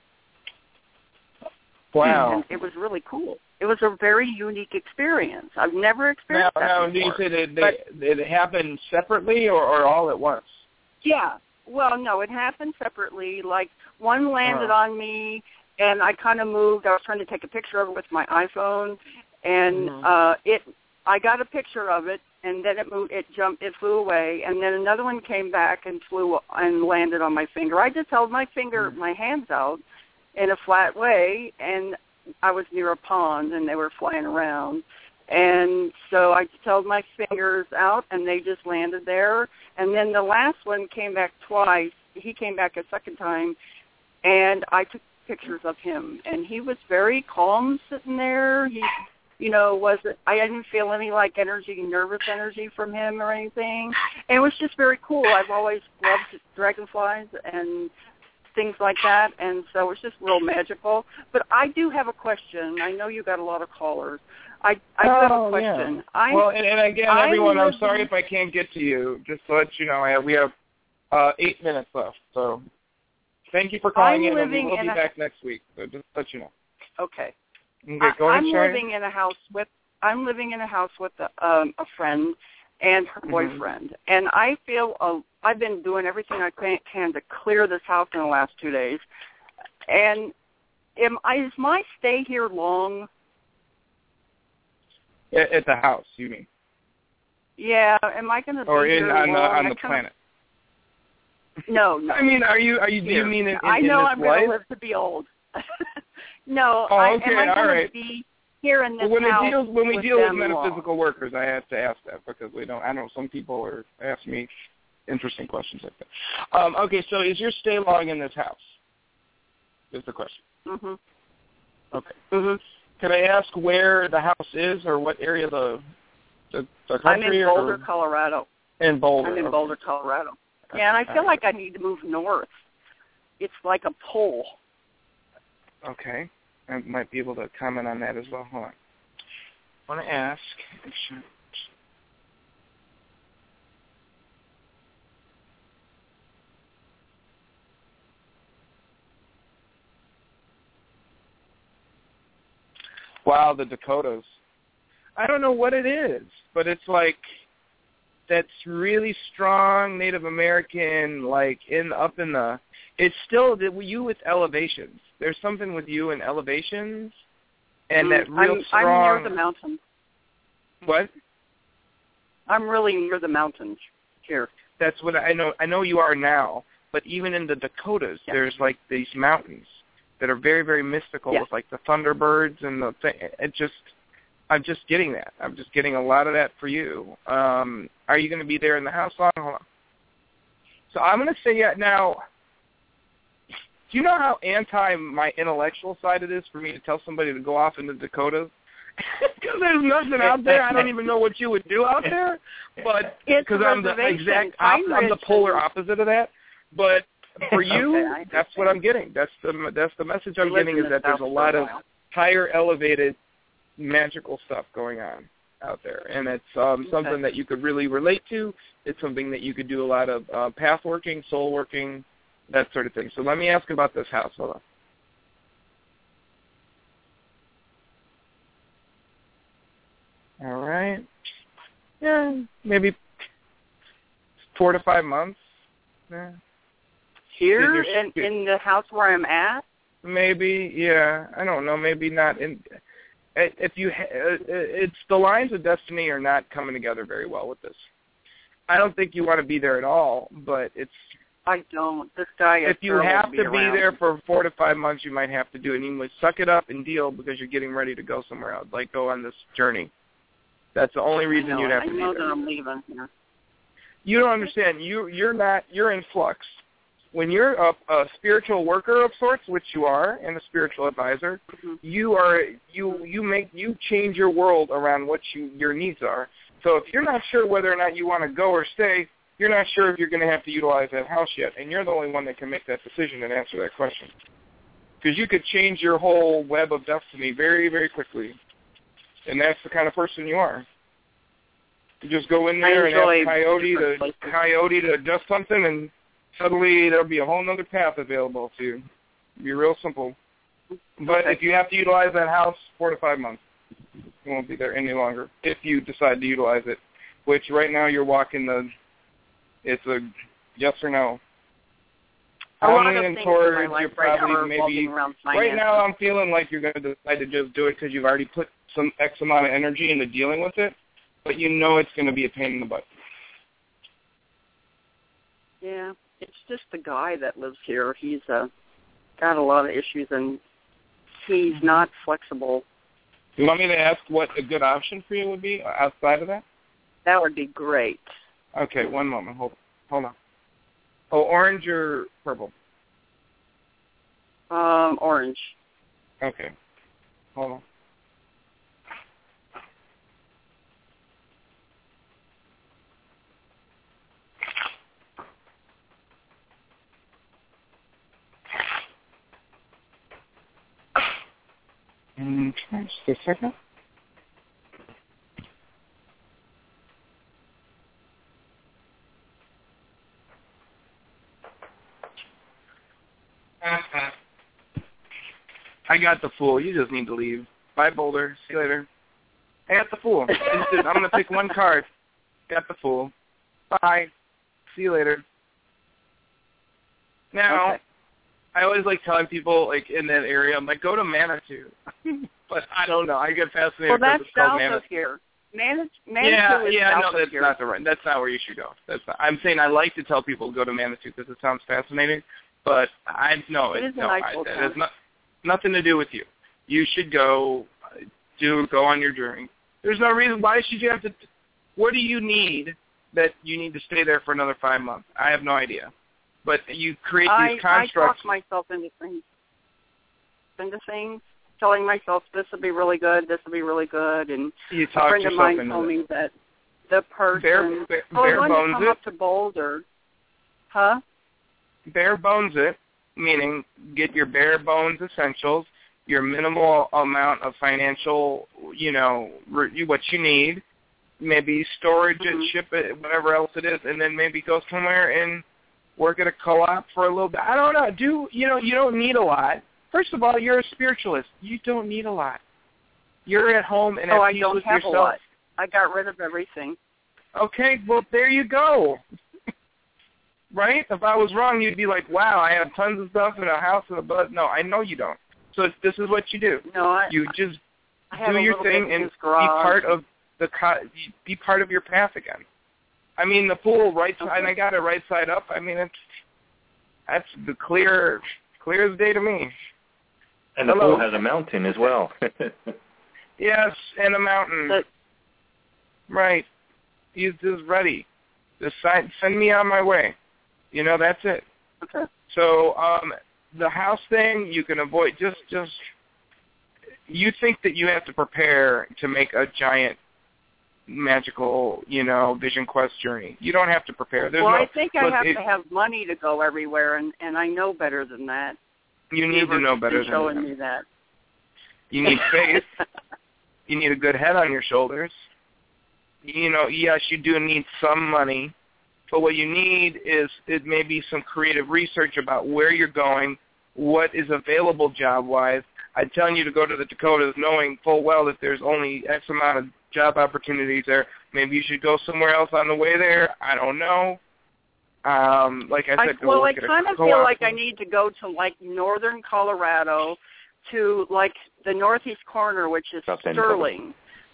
Wow. And it was really cool. It was a very unique experience. I've never experienced now, that now, before. Now, do you say that they, it happened separately or, or all at once? Yeah. Well, no, it happened separately. Like, one landed uh-huh. on me, and I kind of moved. I was trying to take a picture of it with my iPhone, and mm-hmm. uh, it. I got a picture of it, and then it moved. It jumped. It flew away, and then another one came back and flew and landed on my finger. I just held my finger, mm-hmm. my hands out in a flat way, and I was near a pond, and they were flying around. And so I just held my fingers out, and they just landed there. And then the last one came back twice. He came back a second time, and I took pictures of him. And he was very calm sitting there. He, you know, wasn't, I didn't feel any, like, energy, nervous energy from him or anything. And it was just very cool. I've always loved dragonflies and things like that, and so it's just real magical. But I do have a question. I know you got a lot of callers. I, I do oh, have a question. Yeah. I, well, and, and again, I'm everyone, I'm living, sorry if I can't get to you. Just to let you know, I have, we have uh, eight minutes left. So thank you for calling I'm in, and we will in be a, back next week. So just to let you know. Okay. Okay, go ahead, I'm Sharon. living in a house with I'm living in a house with a, um, a friend and her mm-hmm. boyfriend, and I feel uh, I've been doing everything I can to clear this house in the last two days. And am I, is my stay here long? At, at the house, you mean? Yeah. Am I going to be or in here on long? the on I the kinda, planet? No, no. I mean, are you are you? Do you mean in, in, I know in this I'm going life? to live to be old. no. Oh, I, okay. am I all going right. to be here in this well, when house? It deals, when we with deal with them metaphysical long? workers, I have to ask that because we don't. I know some people are ask me interesting questions like that. Um, okay, so is your stay long in this house? Is the question. Mhm. Okay. Mhm. Can I ask where the house is, or what area of the the, the country? I'm in Boulder, or? Colorado. In Boulder. I'm in okay. Boulder, Colorado. Yeah, and I feel like I need to move north. It's like a pole. Okay. I might be able to comment on that as well. Hold on. I want to ask. Wow, the Dakotas. I don't know what it is, but it's like that's really strong Native American, like in up in the. It's still the, you with elevations. There's something with you in elevations, and mm, that real I'm, strong. I'm near the mountain. What? I'm really near the mountains here. That's what I know. I know you are now, but even in the Dakotas, yeah. there's like these mountains that are very, very mystical yeah. with like the thunderbirds and the thing. It just, I'm just getting that. I'm just getting a lot of that for you. Um, are you going to be there in the house long? Hold on. So I'm going to say yeah. Now, do you know how anti my intellectual side it is for me to tell somebody to go off in the Dakotas? Because there's nothing out there. I don't even know what you would do out there. But because I'm the exact, op- I'm the polar opposite of that. But for you, okay, that's what I'm getting. That's the that's the message I'm getting is that there's a lot of higher elevated magical stuff going on out there, and it's um, okay. something that you could really relate to. It's something that you could do a lot of uh, path working, soul working, that sort of thing. So let me ask about this house. Hold on. All right. Yeah, maybe four to five months. Yeah. Here in, in the house where I'm at? Maybe, yeah. I don't know. Maybe not. In, if you, it's the lines of destiny are not coming together very well with this. I don't think you want to be there at all, but it's. I don't. This guy. If you have to be, be there for four to five months, you might have to do it. And you must suck it up and deal because you're getting ready to go somewhere else, like go on this journey. That's the only reason know, you'd have I to be there. I know that I'm leaving here. You don't understand. You you're not. You're in flux. when you're a, a spiritual worker of sorts, which you are, and a spiritual advisor, mm-hmm. you are you you make you change your world around what you, your needs are. So if you're not sure whether or not you want to go or stay, you're not sure if you're going to have to utilize that house yet, and you're the only one that can make that decision and answer that question. Because you could change your whole web of destiny very, very quickly, and that's the kind of person you are. You just go in there and ask Coyote to Coyote to adjust something, and suddenly there'll be a whole other path available to you. It'll be real simple. But okay. if you have to utilize that house, four to five months. You won't be there any longer if you decide to utilize it, which right now you're walking the, it's a yes or no. I'm leaning towards you're probably right maybe, right now I'm feeling like you're going to decide to just do it because you've already put some X amount of energy into dealing with it, but you know it's going to be a pain in the butt. Yeah, it's just the guy that lives here. He's uh, got a lot of issues, and he's not flexible. Do you want me to ask what a good option for you would be outside of that? That would be great. Okay, one moment. Hold, hold on. Oh, orange or purple? Um, orange. Okay. Hold on. Mm, just a second. I got the Fool. You just need to leave. Bye, Boulder. See you later. I got the Fool. I'm going to pick one card. Got the Fool. Bye. See you later. Now, okay. I always like telling people, like, in that area, I'm like, go to Manitou. But I don't know. I get fascinated well, because it's called Manitou. Well, that's south of here. Manitou, Manitou yeah, is yeah, south no, that's here. not the right. That's not where you should go. That's not, I'm saying I like to tell people to go to Manitou because it sounds fascinating. But I no, it it, is no, a nice I, it town. has not, nothing to do with you. You should go do go on your journey. There's no reason why should you have to. What do you need that you need to stay there for another five months? I have no idea. But you create I, these constructs. I talk myself into things, into things, telling myself this will be really good, this will be really good, and you a friend of mine told me that the person. Bare, bare, oh, bare I wanted bones to come it. up to Boulder, huh? Bare bones it, meaning get your bare bones essentials, your minimal amount of financial, you know, re- what you need, maybe storage mm-hmm. it, ship it, whatever else it is, and then maybe go somewhere and work at a co-op for a little bit. I don't know. Do you know? You don't need a lot. First of all, you're a spiritualist. You don't need a lot. You're at home and oh, at I peace don't with have yourself. A lot. I got rid of everything. Okay, well there you go. Right? If I was wrong, you'd be like, "Wow, I have tons of stuff in a house and a but." No, I know you don't. So this is what you do. No, I. You just I do your thing and be part of the be part of your path again. I mean, the pool right side, and I got it right side up. I mean, it's that's the clear, clear as day to me. And the Hello. pool has a mountain as well. Yes, and a mountain. But, right. He's just ready. Just send, send me on my way. You know, that's it. okay. So um, the house thing, you can avoid. Just, just you think that you have to prepare to make a giant magical, you know, Vision Quest journey. You don't have to prepare. There's well, no, I think I have it, to have money to go everywhere, and, and I know better than that. You need to know better than showing that. me that. You need faith. You need a good head on your shoulders. You know, yes, you do need some money, but what you need is it maybe some creative research about where you're going, what is available job-wise. I'm telling you to go to the Dakotas knowing full well that there's only X amount of job opportunities there. Maybe you should go somewhere else on the way there. I don't know. Um, like I said, I, go well, work I at a kind of co-op. feel like I need to go to like northern Colorado, to like the northeast corner, which is Sterling.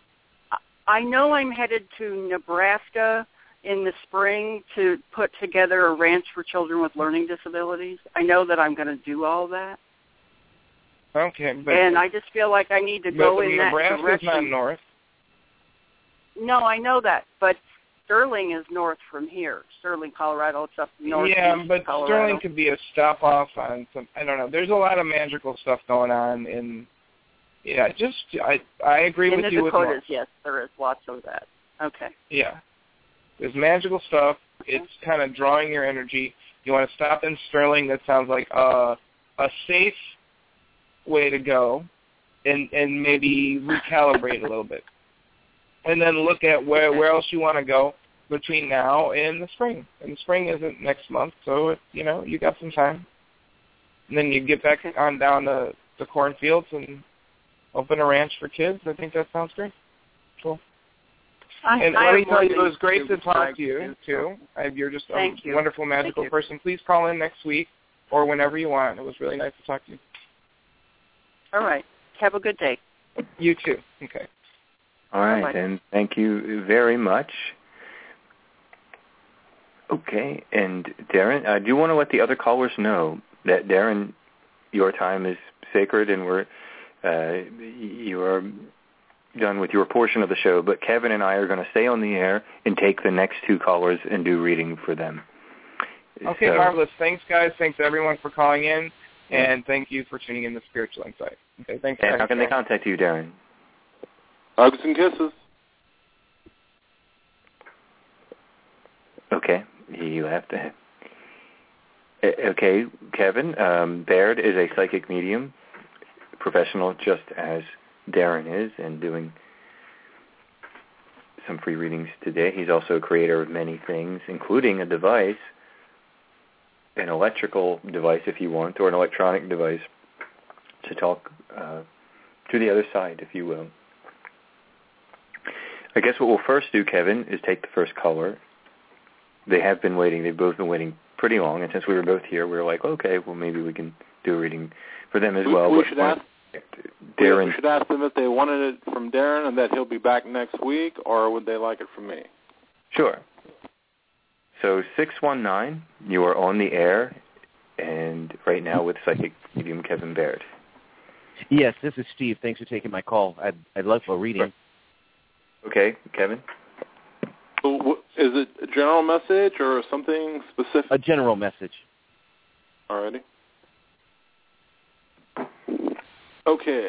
I know I'm headed to Nebraska in the spring to put together a ranch for children with learning disabilities. I know that I'm going to do all that. Okay, but and I just feel like I need to go in that Nebraska's direction. not north. No, I know that, but Sterling is north from here. Sterling, Colorado. It's up north. Yeah, but Colorado. Sterling could be a stop off on some. I don't know. There's a lot of magical stuff going on in. Yeah, just I I agree in with the you Dakotas, with Mark. yes, there is lots of that. Okay. Yeah, there's magical stuff. It's kind of drawing your energy. You want to stop in Sterling. That sounds like a a safe way to go, and and maybe recalibrate a little bit, and then look at where where else you want to go between now and the spring. And the spring isn't next month, so it, you know you got some time. And then you get back on down to the cornfields and open a ranch for kids. I think that sounds great. Cool. I, and I let me tell you, it things was great to talk to you, do, too. I, you're just Thank a you. wonderful, magical Thank you. person. Please call in next week or whenever you want. It was really nice to talk to you. All right. Have a good day. You too. Okay. All right, Bye-bye. and thank you very much. Okay, and Darren, I do want to let the other callers know that, Darren, your time is sacred, and we're uh, you are done with your portion of the show, but Kevin and I are going to stay on the air and take the next two callers and do reading for them. Okay, so, marvelous. Thanks, guys. Thanks, everyone, for calling in, and thank you for tuning in to Spiritual Insight. Okay, thanks. And how can they contact you, Darren? Hugs and kisses. Okay, you have to. Okay, Kevin, um, Baird is a psychic medium, professional just as Darren is, and doing some free readings today. He's also a creator of many things, including a device, an electrical device if you want, or an electronic device to talk uh, to the other side, if you will. I guess what we'll first do, Kevin, is take the first caller. They have been waiting. They've both been waiting pretty long, and since we were both here, we were like, okay, well, maybe we can do a reading for them as we, well. We what, should what, ask. Darren, We should ask them if they wanted it from Darren and that he'll be back next week, or would they like it from me? Sure. So six one nine, you are on the air, and right now with psychic medium Kevin Baird. Yes, this is Steve. Thanks for taking my call. I'd, I'd love for a reading. Okay, Kevin? So, wh- is it a general message or something specific? A general message. Alrighty. Okay.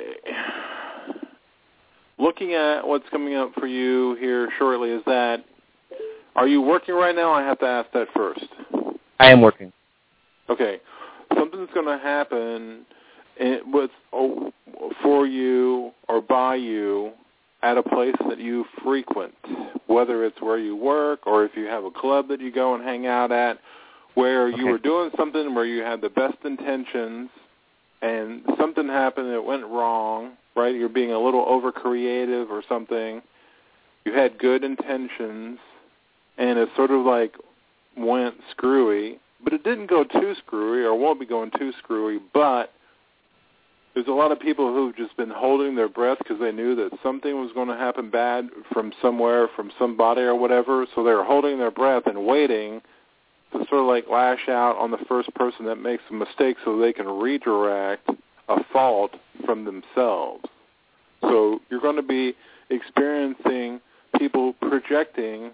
Looking at what's coming up for you here shortly, is that, are you working right now? I have to ask that first. I am working. Okay. Something's going to happen in, with oh, for you or by you at a place that you frequent, whether it's where you work or if you have a club that you go and hang out at, where Okay. you were doing something where you had the best intentions and something happened that went wrong, right? You're being a little over creative or something. You had good intentions, and it sort of like went screwy, but it didn't go too screwy or won't be going too screwy, but there's a lot of people who've just been holding their breath because they knew that something was going to happen bad from somewhere, from somebody or whatever, so they were holding their breath and waiting to sort of like lash out on the first person that makes a mistake so they can redirect a fault from themselves. So you're going to be experiencing people projecting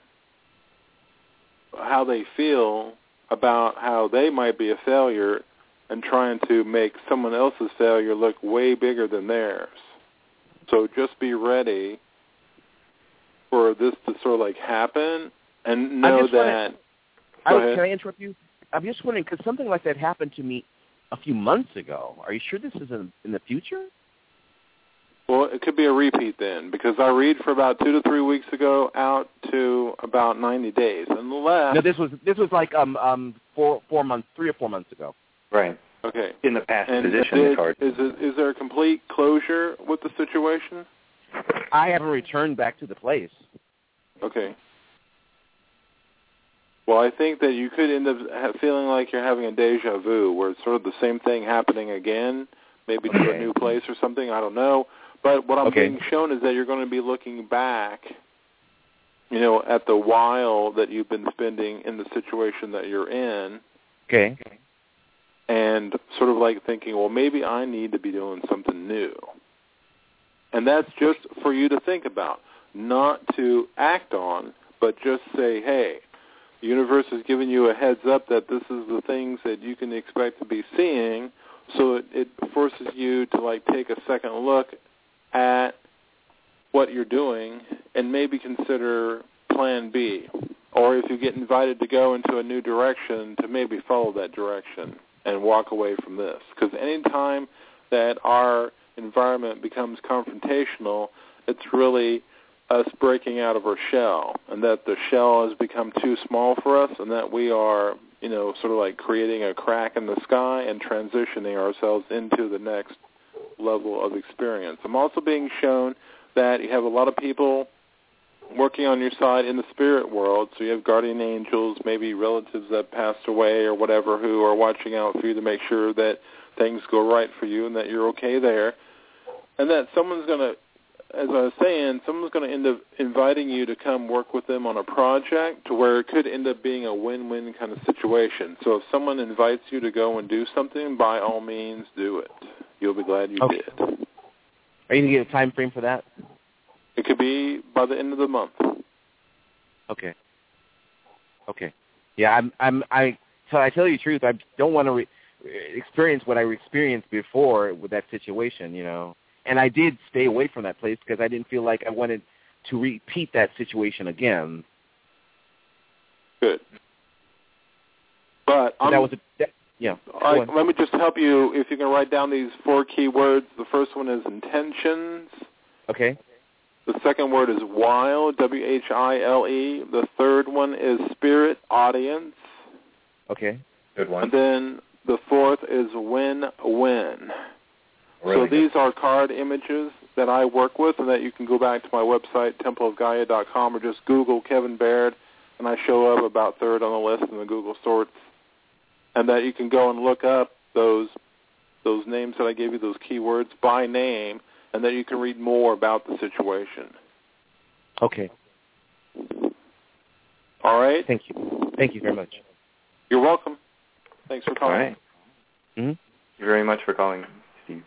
how they feel about how they might be a failure and trying to make someone else's failure look way bigger than theirs. So just be ready for this to sort of like happen and know that... Wanna, I was, can I interrupt you? I'm just wondering, because something like that happened to me a few months ago. Are you sure this is in, in the future? Well, it could be a repeat then, because I read for about two to three weeks ago out to about ninety days, unless... No, this was this was like um um four four months, three or four months ago. Right. Okay. In the past and position, did, it's hard. Is, it, is there a complete closure with the situation? I haven't returned back to the place. Okay. Well, I think that you could end up feeling like you're having a deja vu, where it's sort of the same thing happening again, maybe to Okay. a new place or something. I don't know. But what I'm Okay. being shown is that you're going to be looking back, you know, at the while that you've been spending in the situation that you're in, Okay. and sort of like thinking, well, maybe I need to be doing something new. And that's just for you to think about, not to act on, but just say, hey, the universe is giving you a heads up that this is the things that you can expect to be seeing, so it, it forces you to, like, take a second look at what you're doing and maybe consider plan B. Or if you get invited to go into a new direction, to maybe follow that direction and walk away from this. Because any time that our environment becomes confrontational, it's really us breaking out of our shell, and that the shell has become too small for us, and that we are, you know, sort of like creating a crack in the sky and transitioning ourselves into the next level of experience. I'm also being shown that you have a lot of people working on your side in the spirit world, so you have guardian angels, maybe relatives that passed away or whatever, who are watching out for you to make sure that things go right for you and that you're okay there, and that someone's going to, as I was saying, someone's going to end up inviting you to come work with them on a project to where it could end up being a win-win kind of situation. So if someone invites you to go and do something, by all means, do it. You'll be glad you okay. did. Are you going to get a time frame for that? It could be by the end of the month. Okay. Okay. Yeah, I'm. I'm. I. So I tell you the truth, I don't want to re- experience what I experienced before with that situation. You know, and I did stay away from that place because I didn't feel like I wanted to repeat that situation again. Good. But so that was a. That, yeah. I, let me just help you. If you can write down these four key words. The first one is intentions. Okay. The second word is while, W H I L E. The third one is spirit, audience. Okay. Good one. And then the fourth is win-win. Really so these good. are card images that I work with, and that you can go back to my website, temple of gaia dot com, or just Google Kevin Baird, and I show up about third on the list in the Google sorts. And that you can go and look up those those names that I gave you, those keywords, by name, and that you can read more about the situation. Okay. All right? Thank you. Thank you very much. You're welcome. Thanks for calling. All right. Mm-hmm. Thank you very much for calling, Steve.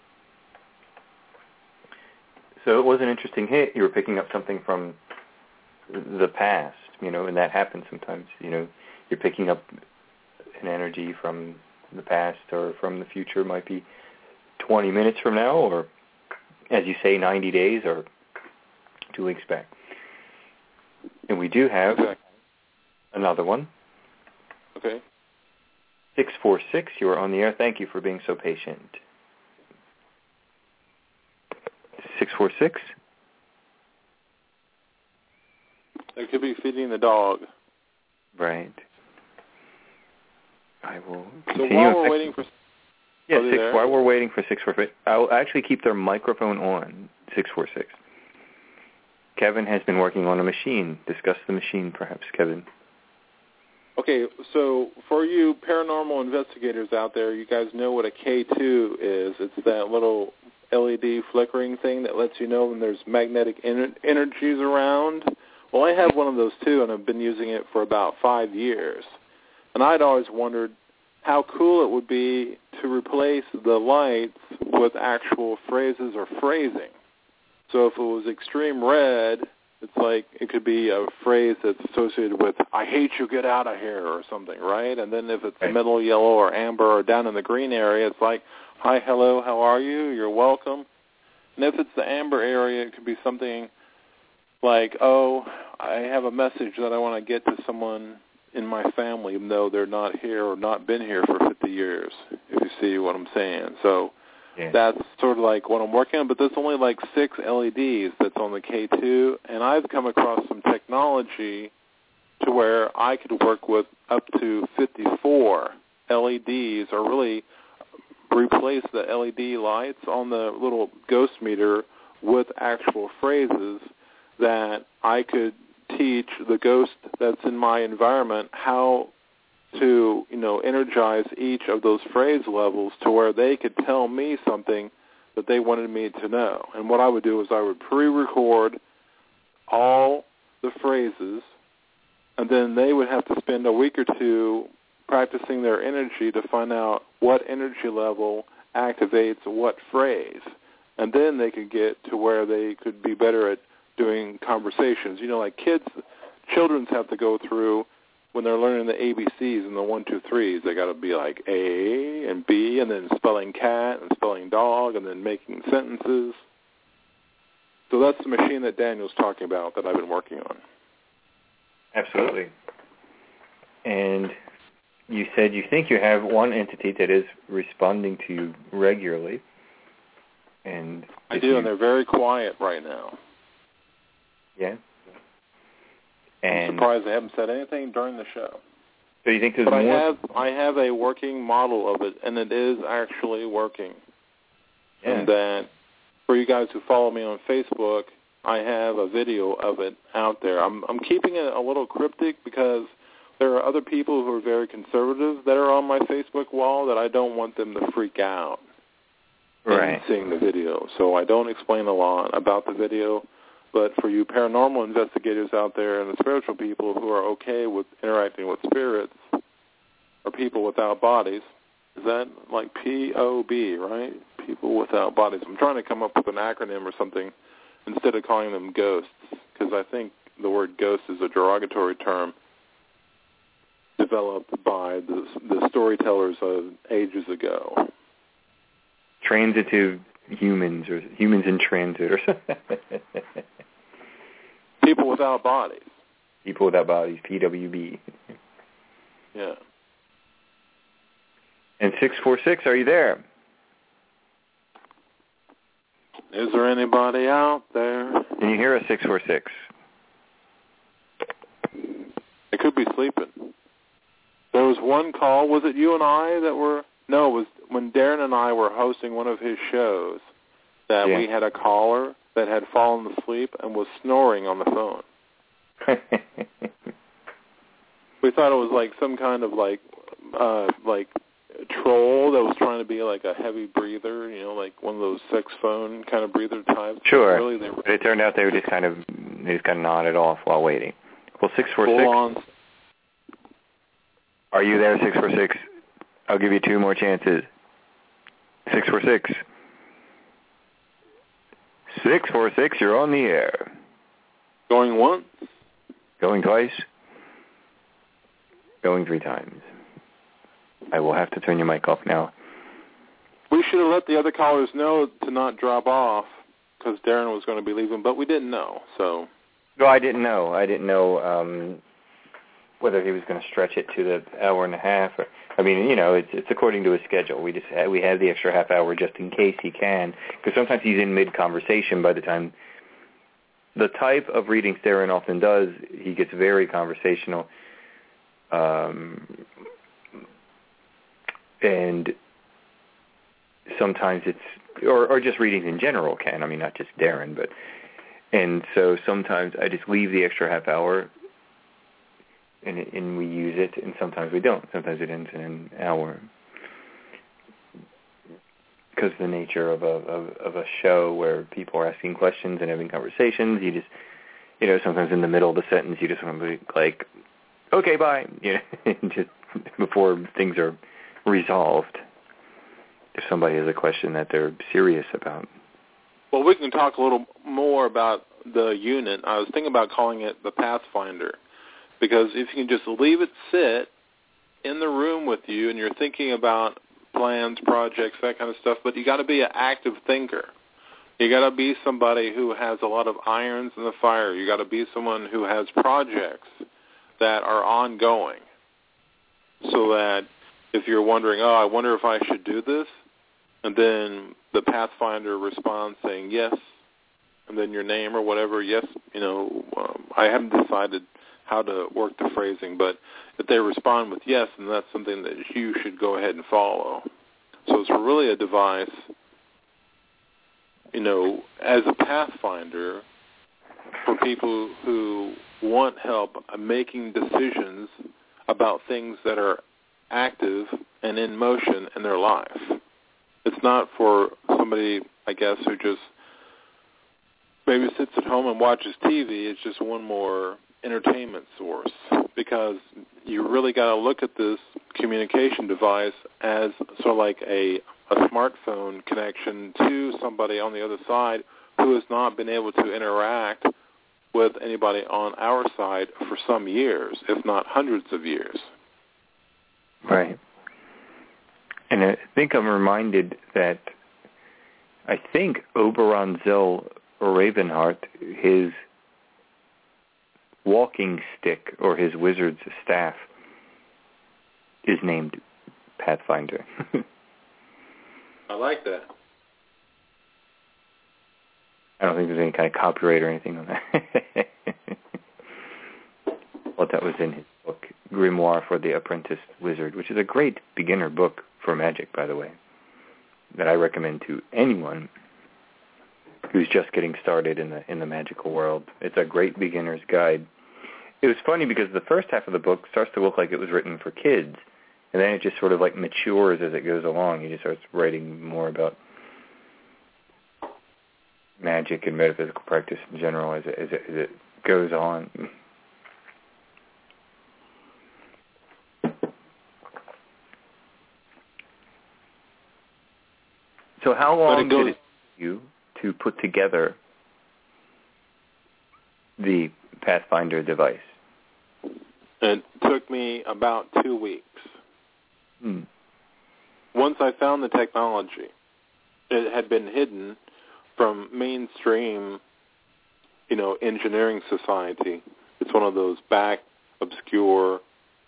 So it was an interesting hit. You were picking up something from the past, you know, and that happens sometimes. You know, you're picking up an energy from the past or from the future. It might be twenty minutes from now, or, as you say, ninety days or two weeks back. And we do have okay. another one. Okay. six four six, you are on the air. Thank you for being so patient. six four six? It could be feeding the dog. Right. I will So continue. while we're waiting for... Yeah, six, while we're waiting for six four six, I'll actually keep their microphone on, six four six. Kevin has been working on a machine. Discuss the machine, perhaps, Kevin. Okay, so for you paranormal investigators out there, you guys know what a K two is. It's that little L E D flickering thing that lets you know when there's magnetic ener- energies around. Well, I have one of those too, and I've been using it for about five years. And I'd always wondered how cool it would be to replace the lights with actual phrases or phrasing. So if it was extreme red, it's like it could be a phrase that's associated with, I hate you, get out of here, or something, right? And then if it's right. middle yellow or amber or down in the green area, it's like, hi, hello, how are you? You're welcome. And if it's the amber area, it could be something like, oh, I have a message that I want to get to someone in my family, even though they're not here or not been here for fifty years, if you see what I'm saying. So yeah. That's sort of like what I'm working on, but there's only like six L E Ds that's on the K two, and I've come across some technology to where I could work with up to fifty-four L E Ds, or really replace the L E D lights on the little ghost meter with actual phrases that I could teach the ghost that's in my environment how to, you know, energize each of those phrase levels to where they could tell me something that they wanted me to know. And what I would do is I would pre-record all the phrases, and then they would have to spend a week or two practicing their energy to find out what energy level activates what phrase. And then they could get to where they could be better at doing conversations. You know, like kids children's have to go through when they're learning the A B Cs and the one, two, threes. They got to be like A and B, and then spelling cat and spelling dog, and then making sentences. So that's the machine that Daniel's talking about that I've been working on. Absolutely. And you said you think you have one entity that is responding to you regularly. And I do, you, and they're very quiet right now. Yeah. And I'm surprised they haven't said anything during the show. So you think there's but more? I have I have a working model of it, and it is actually working. Yeah. And that for you guys who follow me on Facebook, I have a video of it out there. I'm I'm keeping it a little cryptic because there are other people who are very conservative that are on my Facebook wall that I don't want them to freak out. Right. Seeing the video. So I don't explain a lot about the video, but for you paranormal investigators out there and the spiritual people who are okay with interacting with spirits or people without bodies, is that like P O B, right? People without bodies. I'm trying to come up with an acronym or something instead of calling them ghosts, because I think the word ghost is a derogatory term developed by the, the storytellers of ages ago. Transitive humans, or humans in transit, or something. People without bodies. People without bodies, P W B. Yeah. And six four six, are you there? Is there anybody out there? Can you hear us, six four six? I could be sleeping. There was one call. Was it you and I that were... No, it was when Darren and I were hosting one of his shows that yeah. we had a caller that had fallen asleep and was snoring on the phone. We thought it was like some kind of like uh, like troll that was trying to be like a heavy breather, you know, like one of those sex phone kind of breather types. Sure. Really, they were, but it turned out they were just kind of they just kind of nodded off while waiting. Well, six four six. Full on. Are you there, six four six? I'll give you two more chances. Six four six. Six four six. You're on the air. Going once. Going twice. Going three times. I will have to turn your mic off now. We should have let the other callers know to not drop off because Darren was going to be leaving, but we didn't know. So. No, I didn't know. I didn't know um, whether he was going to stretch it to the hour and a half. Or, I mean, you know, it's it's according to his schedule. We just had, we had the extra half hour just in case he can, because sometimes he's in mid-conversation by the time. The type of readings Darren often does, he gets very conversational. Um, and sometimes it's, or, or just readings in general can, I mean, not just Darren, but, and so sometimes I just leave the extra half hour and, and we use it, and sometimes we don't. Sometimes it ends in an hour. Because of the nature of a, of, of a show where people are asking questions and having conversations, you just, you know, sometimes in the middle of the sentence you just want to be like, okay, bye, you know, just before things are resolved. If somebody has a question that they're serious about. Well, we can talk a little more about the unit. I was thinking about calling it the Pathfinder, because if you can just leave it sit in the room with you and you're thinking about plans, projects, that kind of stuff, but you got to be an active thinker. You got to be somebody who has a lot of irons in the fire. You got to be someone who has projects that are ongoing, so that if you're wondering, oh, I wonder if I should do this, and then the Pathfinder responds saying yes, and then your name or whatever, yes, you know, um, I haven't decided how to work the phrasing, but if they respond with yes, then that's something that you should go ahead and follow. So it's really a device, you know, as a Pathfinder for people who want help making decisions about things that are active and in motion in their life. It's not for somebody, I guess, who just maybe sits at home and watches T V. It's just one more entertainment source, because you really got to look at this communication device as sort of like a, a smartphone connection to somebody on the other side who has not been able to interact with anybody on our side for some years, if not hundreds of years. Right. And I think I'm reminded that I think Oberon Zell Ravenheart, his walking stick or his wizard's staff is named Pathfinder. I like that. I don't think there's any kind of copyright or anything on that. Well, that was in his book, Grimoire for the Apprentice Wizard, which is a great beginner book for magic, by the way, that I recommend to anyone who's just getting started in the in the magical world. It's a great beginner's guide. It was funny because the first half of the book starts to look like it was written for kids, and then it just sort of like matures as it goes along. He just starts writing more about magic and metaphysical practice in general as it, as it, as it goes on. So how long did it take you to put together the Pathfinder device? It took me about two weeks. Hmm. Once I found the technology, it had been hidden from mainstream, you know, engineering society. It's one of those back, obscure,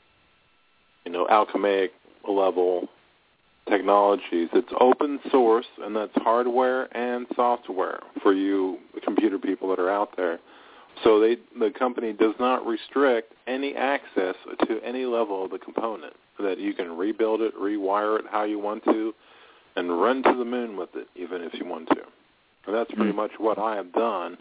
you know, alchemic level technologies. It's open source, and that's hardware and software for you computer people that are out there. So they, the company does not restrict any access to any level of the component, that you can rebuild it, rewire it how you want to, and run to the moon with it, even if you want to. And that's pretty much what I have done.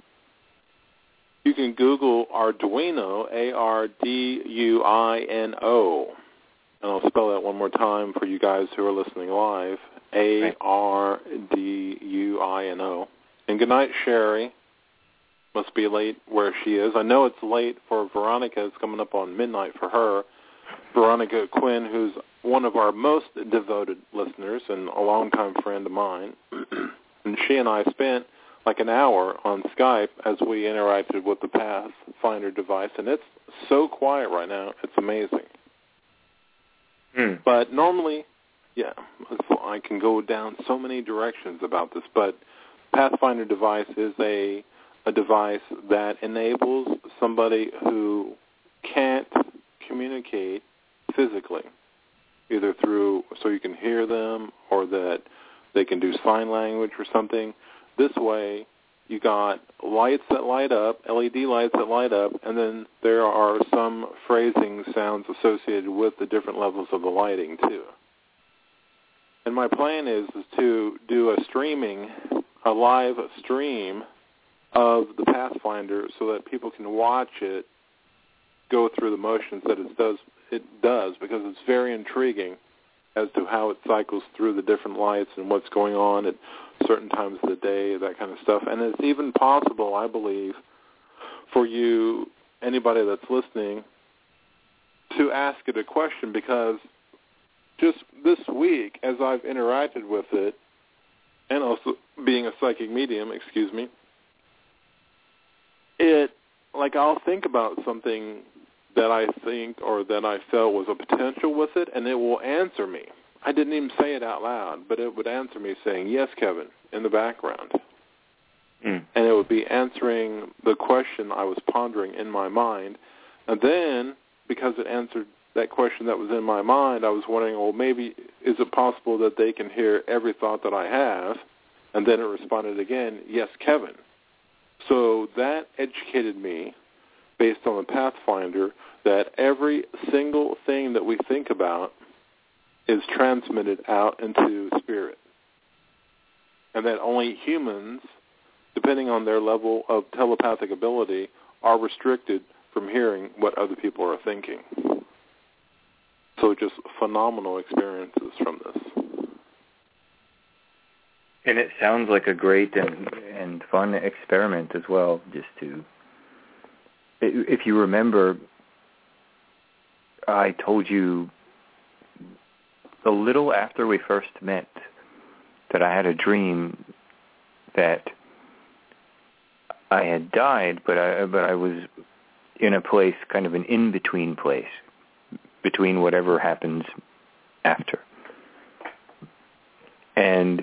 You can Google Arduino, A R D U I N O, and I'll spell that one more time for you guys who are listening live, A R D U I N O. And good night, Sherry. Must be late where she is. I know it's late for Veronica. It's coming up on midnight for her. Veronica Quinn, who's one of our most devoted listeners and a longtime friend of mine. And she and I spent like an hour on Skype as we interacted with the Pathfinder device, and it's so quiet right now. It's amazing. Mm. But normally, yeah, I can go down so many directions about this, but Pathfinder device is a a device that enables somebody who can't communicate physically, either through so you can hear them or that they can do sign language or something. This way, you got lights that light up, L E D lights that light up, and then there are some phrasing sounds associated with the different levels of the lighting, too. And my plan is, is to do a streaming, a live stream of the Pathfinder so that people can watch it go through the motions that it does, it does because it's very intriguing as to how it cycles through the different lights and what's going on at certain times of the day, that kind of stuff. And it's even possible, I believe, for you, anybody that's listening, to ask it a question, because just this week, as I've interacted with it, and also being a psychic medium, excuse me, it, like, I'll think about something that I think or that I felt was a potential with it, and it will answer me. I didn't even say it out loud, but it would answer me saying, yes, Kevin, in the background. Mm. And it would be answering the question I was pondering in my mind. And then, because it answered that question that was in my mind, I was wondering, well, maybe is it possible that they can hear every thought that I have? And then it responded again, yes, Kevin. So that educated me, based on the Pathfinder, that every single thing that we think about is transmitted out into spirit. And that only humans, depending on their level of telepathic ability, are restricted from hearing what other people are thinking. So just phenomenal experiences from this. And it sounds like a great and, and fun experiment as well, just to, if you remember, I told you a little after we first met that I had a dream that I had died, but I but I was in a place, kind of an in-between place, between whatever happens after. And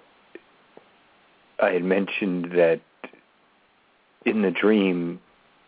I had mentioned that in the dream,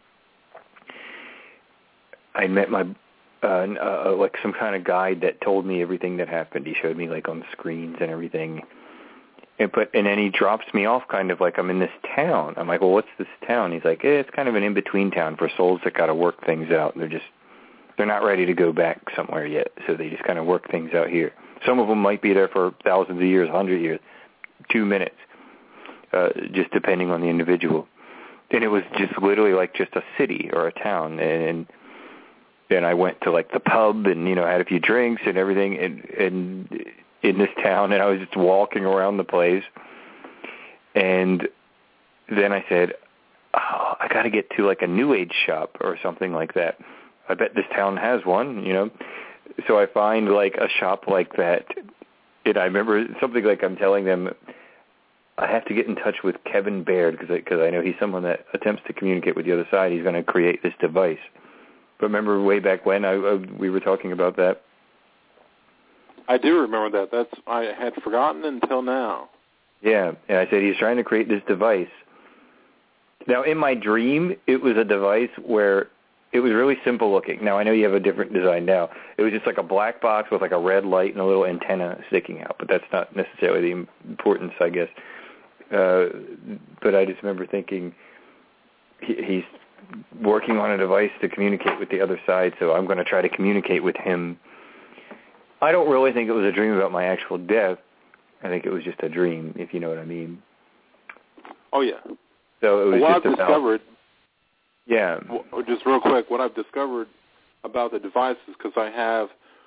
I met my uh, uh, like some kind of guide that told me everything that happened. He showed me like on screens and everything. And, but, and then he drops me off kind of like I'm in this town. I'm like, well, what's this town? He's like, eh, it's kind of an in-between town for souls that got to work things out. They're just, they're not ready to go back somewhere yet, so they just kind of work things out here. Some of them might be there for thousands of years, hundred years, two minutes, uh, just depending on the individual. And it was just literally like just a city or a town. And then I went to like the pub and, you know, had a few drinks and everything and, and in this town, and I was just walking around the place. And then I said, oh, I got to get to like a New Age shop or something like that. I bet this town has one, you know. So I find like a shop like that. And I remember something like I'm telling them, I have to get in touch with Kevin Baird because I, cause I know he's someone that attempts to communicate with the other side. He's going to create this device. But remember way back when I, I, we were talking about that? I do remember that. That's I had forgotten until now. Yeah, and I said he's trying to create this device. Now, in my dream, it was a device where it was really simple looking. Now, I know you have a different design now. It was just like a black box with like a red light and a little antenna sticking out, but that's not necessarily the importance, I guess. Uh, but I just remember thinking he, he's working on a device to communicate with the other side, so I'm going to try to communicate with him. I don't really think it was a dream about my actual death. I think it was just a dream, if you know what I mean. Oh, yeah. So it was well, just I've about, discovered, yeah. Well, just real quick, what I've discovered about the device is because I have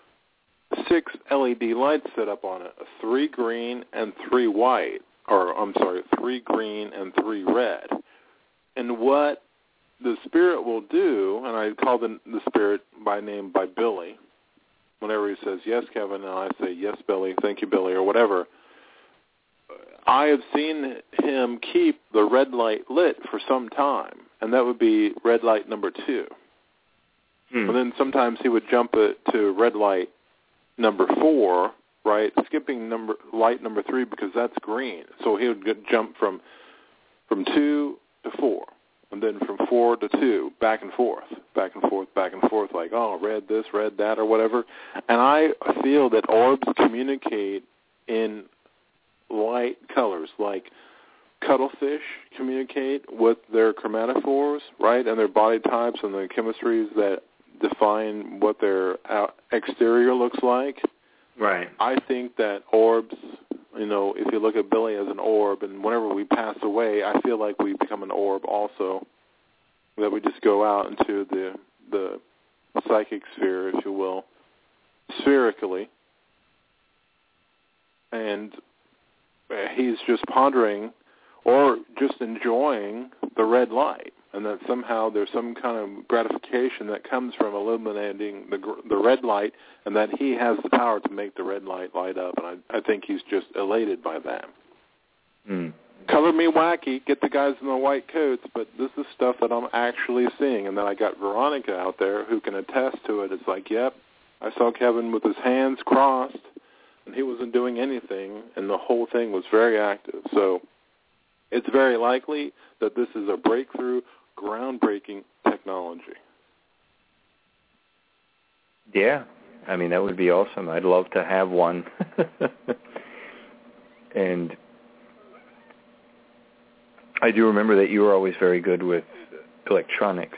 six L E D lights set up on it, three green and three white, or I'm sorry, three green and three red. And what the spirit will do, and I call the, the spirit by name by Billy, whenever he says, yes, Kevin, and I say, yes, Billy, thank you, Billy, or whatever, I have seen him keep the red light lit for some time, and that would be red light number two. Hmm. And then sometimes he would jump it to red light number four, right, skipping number light number three because that's green. So he would get, jump from from two to four. And then from four to two, back and forth, back and forth, back and forth, like, oh, red this, red that, or whatever. And I feel that orbs communicate in light colors, like cuttlefish communicate with their chromatophores, right, and their body types and the chemistries that define what their exterior looks like. Right. I think that orbs, you know, if you look at Billy as an orb, and whenever we pass away, I feel like we become an orb also, that we just go out into the the psychic sphere, if you will, spherically, and he's just pondering or just enjoying the red light, and that somehow there's some kind of gratification that comes from illuminating the the red light, and that he has the power to make the red light light up, and I, I think he's just elated by that. Mm. Color me wacky, get the guys in the white coats, but this is stuff that I'm actually seeing, and then I got Veronica out there who can attest to it. It's like, yep, I saw Kevin with his hands crossed, and he wasn't doing anything, and the whole thing was very active. So it's very likely that this is a breakthrough, groundbreaking technology. Yeah, I mean, that would be awesome. I'd love to have one. And I do remember that you were always very good with electronics.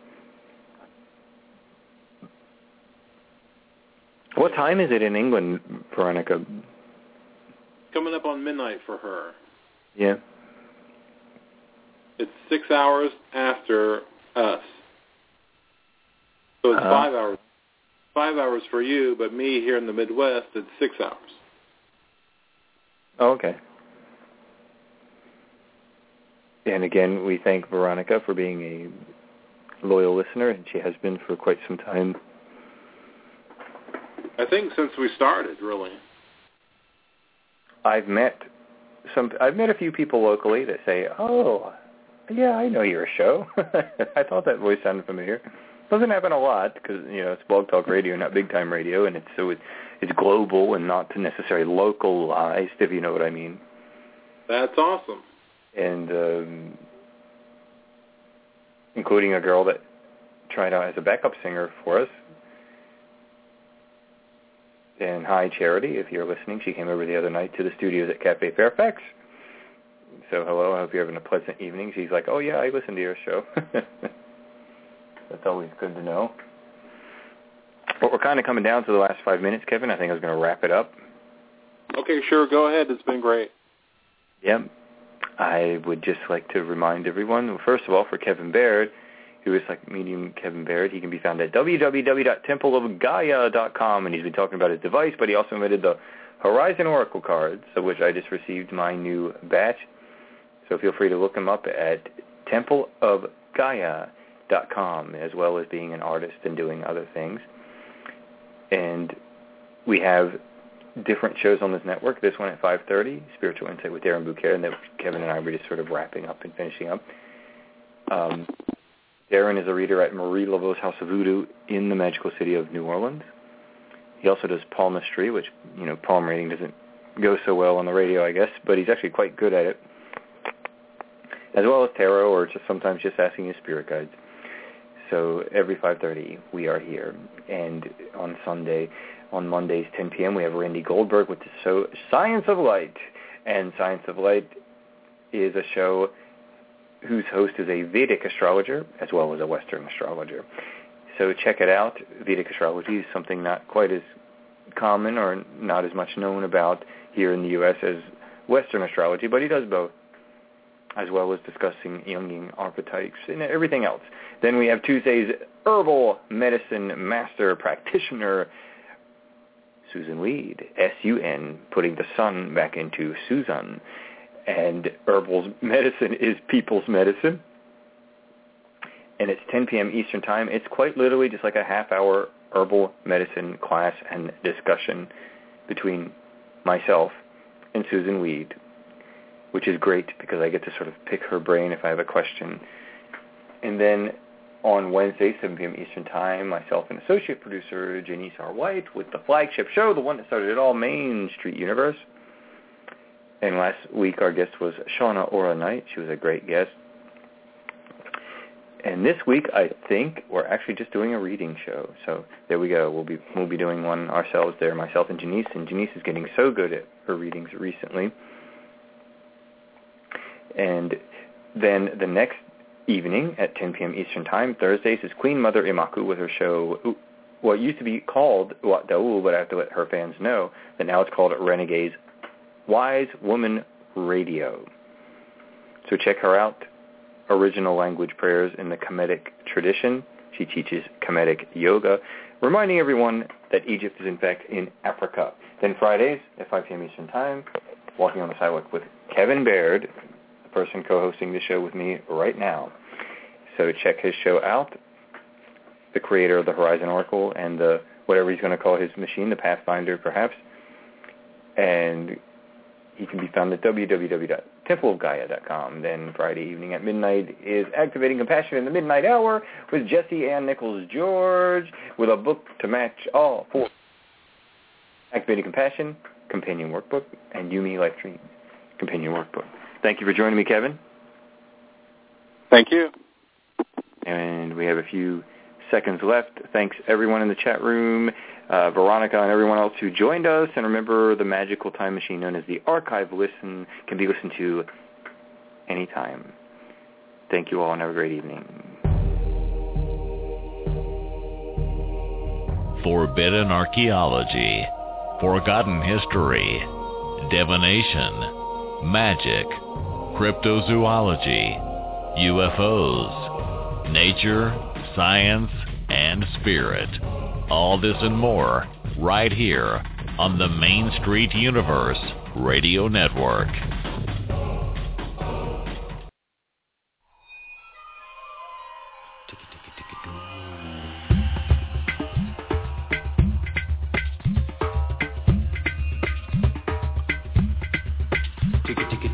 What time is it in England, Veronica? Coming up on midnight for her. Yeah. It's six hours after us. So it's uh, five hours. Five hours for you, but me here in the Midwest, it's six hours. Oh, okay. And again, we thank Veronica for being a loyal listener, and she has been for quite some time. I think since we started, really. I've met some. I've met a few people locally that say, "Oh, yeah, I know your show. I thought that voice sounded familiar. Doesn't happen a lot because, you know, it's Blog Talk Radio, not big time radio, and it's so it, it's global and not necessarily localized, if you know what I mean. That's awesome. And um, including a girl that tried out as a backup singer for us. And hi, Charity, if you're listening. She came over the other night to the studios at Cafe Fairfax. So hello, I hope you're having a pleasant evening. She's like, oh, yeah, I listen to your show. That's always good to know. But we're kind of coming down to the last five minutes, Kevin. I think I was going to wrap it up. Okay, sure. Go ahead. It's been great. Yep. I would just like to remind everyone, first of all, for Kevin Baird, who is like medium Kevin Baird, he can be found at w w w dot temple of gaia dot com, and he's been talking about his device, but he also invented the Horizon Oracle cards, of which I just received my new batch. So feel free to look him up at temple of gaia dot com, as well as being an artist and doing other things. And we have different shows on this network. This one at five thirty, Spiritual Insight with Darren Bouquet, and then Kevin and I were just sort of wrapping up and finishing up. Um, Darren is a reader at Marie Laveau's House of Voodoo in the magical city of New Orleans. He also does palmistry, which, you know, palm reading doesn't go so well on the radio, I guess, but he's actually quite good at it, as well as tarot, or just sometimes just asking his spirit guides. So every five thirty, we are here. And on Sunday, on Mondays, ten p.m., we have Randy Goldberg with the show Science of Light. And Science of Light is a show whose host is a Vedic astrologer as well as a Western astrologer. So check it out. Vedic astrology is something not quite as common or not as much known about here in the U S as Western astrology, but he does both, as well as discussing Jungian archetypes and everything else. Then we have Tuesday's Herbal Medicine Master Practitioner, Susun Weed, S U N, putting the sun back into Susan. And herbal medicine is people's medicine. And it's ten p.m. Eastern Time. It's quite literally just like a half-hour herbal medicine class and discussion between myself and Susun Weed, which is great because I get to sort of pick her brain if I have a question. And then on Wednesday, seven p.m. Eastern Time, myself and associate producer Janice R. White with the flagship show, the one that started it all, Main Street Universe. And last week our guest was Shauna Ora Knight. She was a great guest. And this week I think we're actually just doing a reading show. So there we go. We'll be we'll be doing one ourselves there, myself and Janice. And Janice is getting so good at her readings recently. And then the next evening at ten p.m. Eastern Time, Thursdays, is Queen Mother Imaku with her show, what used to be called Wat Daul, but I have to let her fans know that now it's called Renegade's Wise Woman Radio. So check her out. Original language prayers in the Kemetic tradition. She teaches Kemetic yoga, reminding everyone that Egypt is in fact in Africa. Then Fridays at five p.m. Eastern Time, Walking on the Sidewalk with Kevin Baird, the person co-hosting the show with me right now. So check his show out, the creator of the Horizon Oracle and the whatever he's going to call his machine, the Pathfinder perhaps. And he can be found at w w w dot temple of gaia dot com. Then Friday evening at midnight is Activating Compassion in the Midnight Hour with Jesse Ann Nichols-George with a book to match all four. Activating Compassion, Companion Workbook, and Yumi Life Dream, Companion Workbook. Thank you for joining me, Kevin. Thank you. And we have a few seconds left. Thanks, everyone in the chat room, uh, Veronica and everyone else who joined us. And remember, the magical time machine known as the Archive Listen can be listened to anytime. Thank you all and have a great evening. Forbidden archaeology, forgotten history, divination, magic, cryptozoology, U F Os, nature, science, and spirit. All this and more right here on the Main Street Universe Radio Network. Tick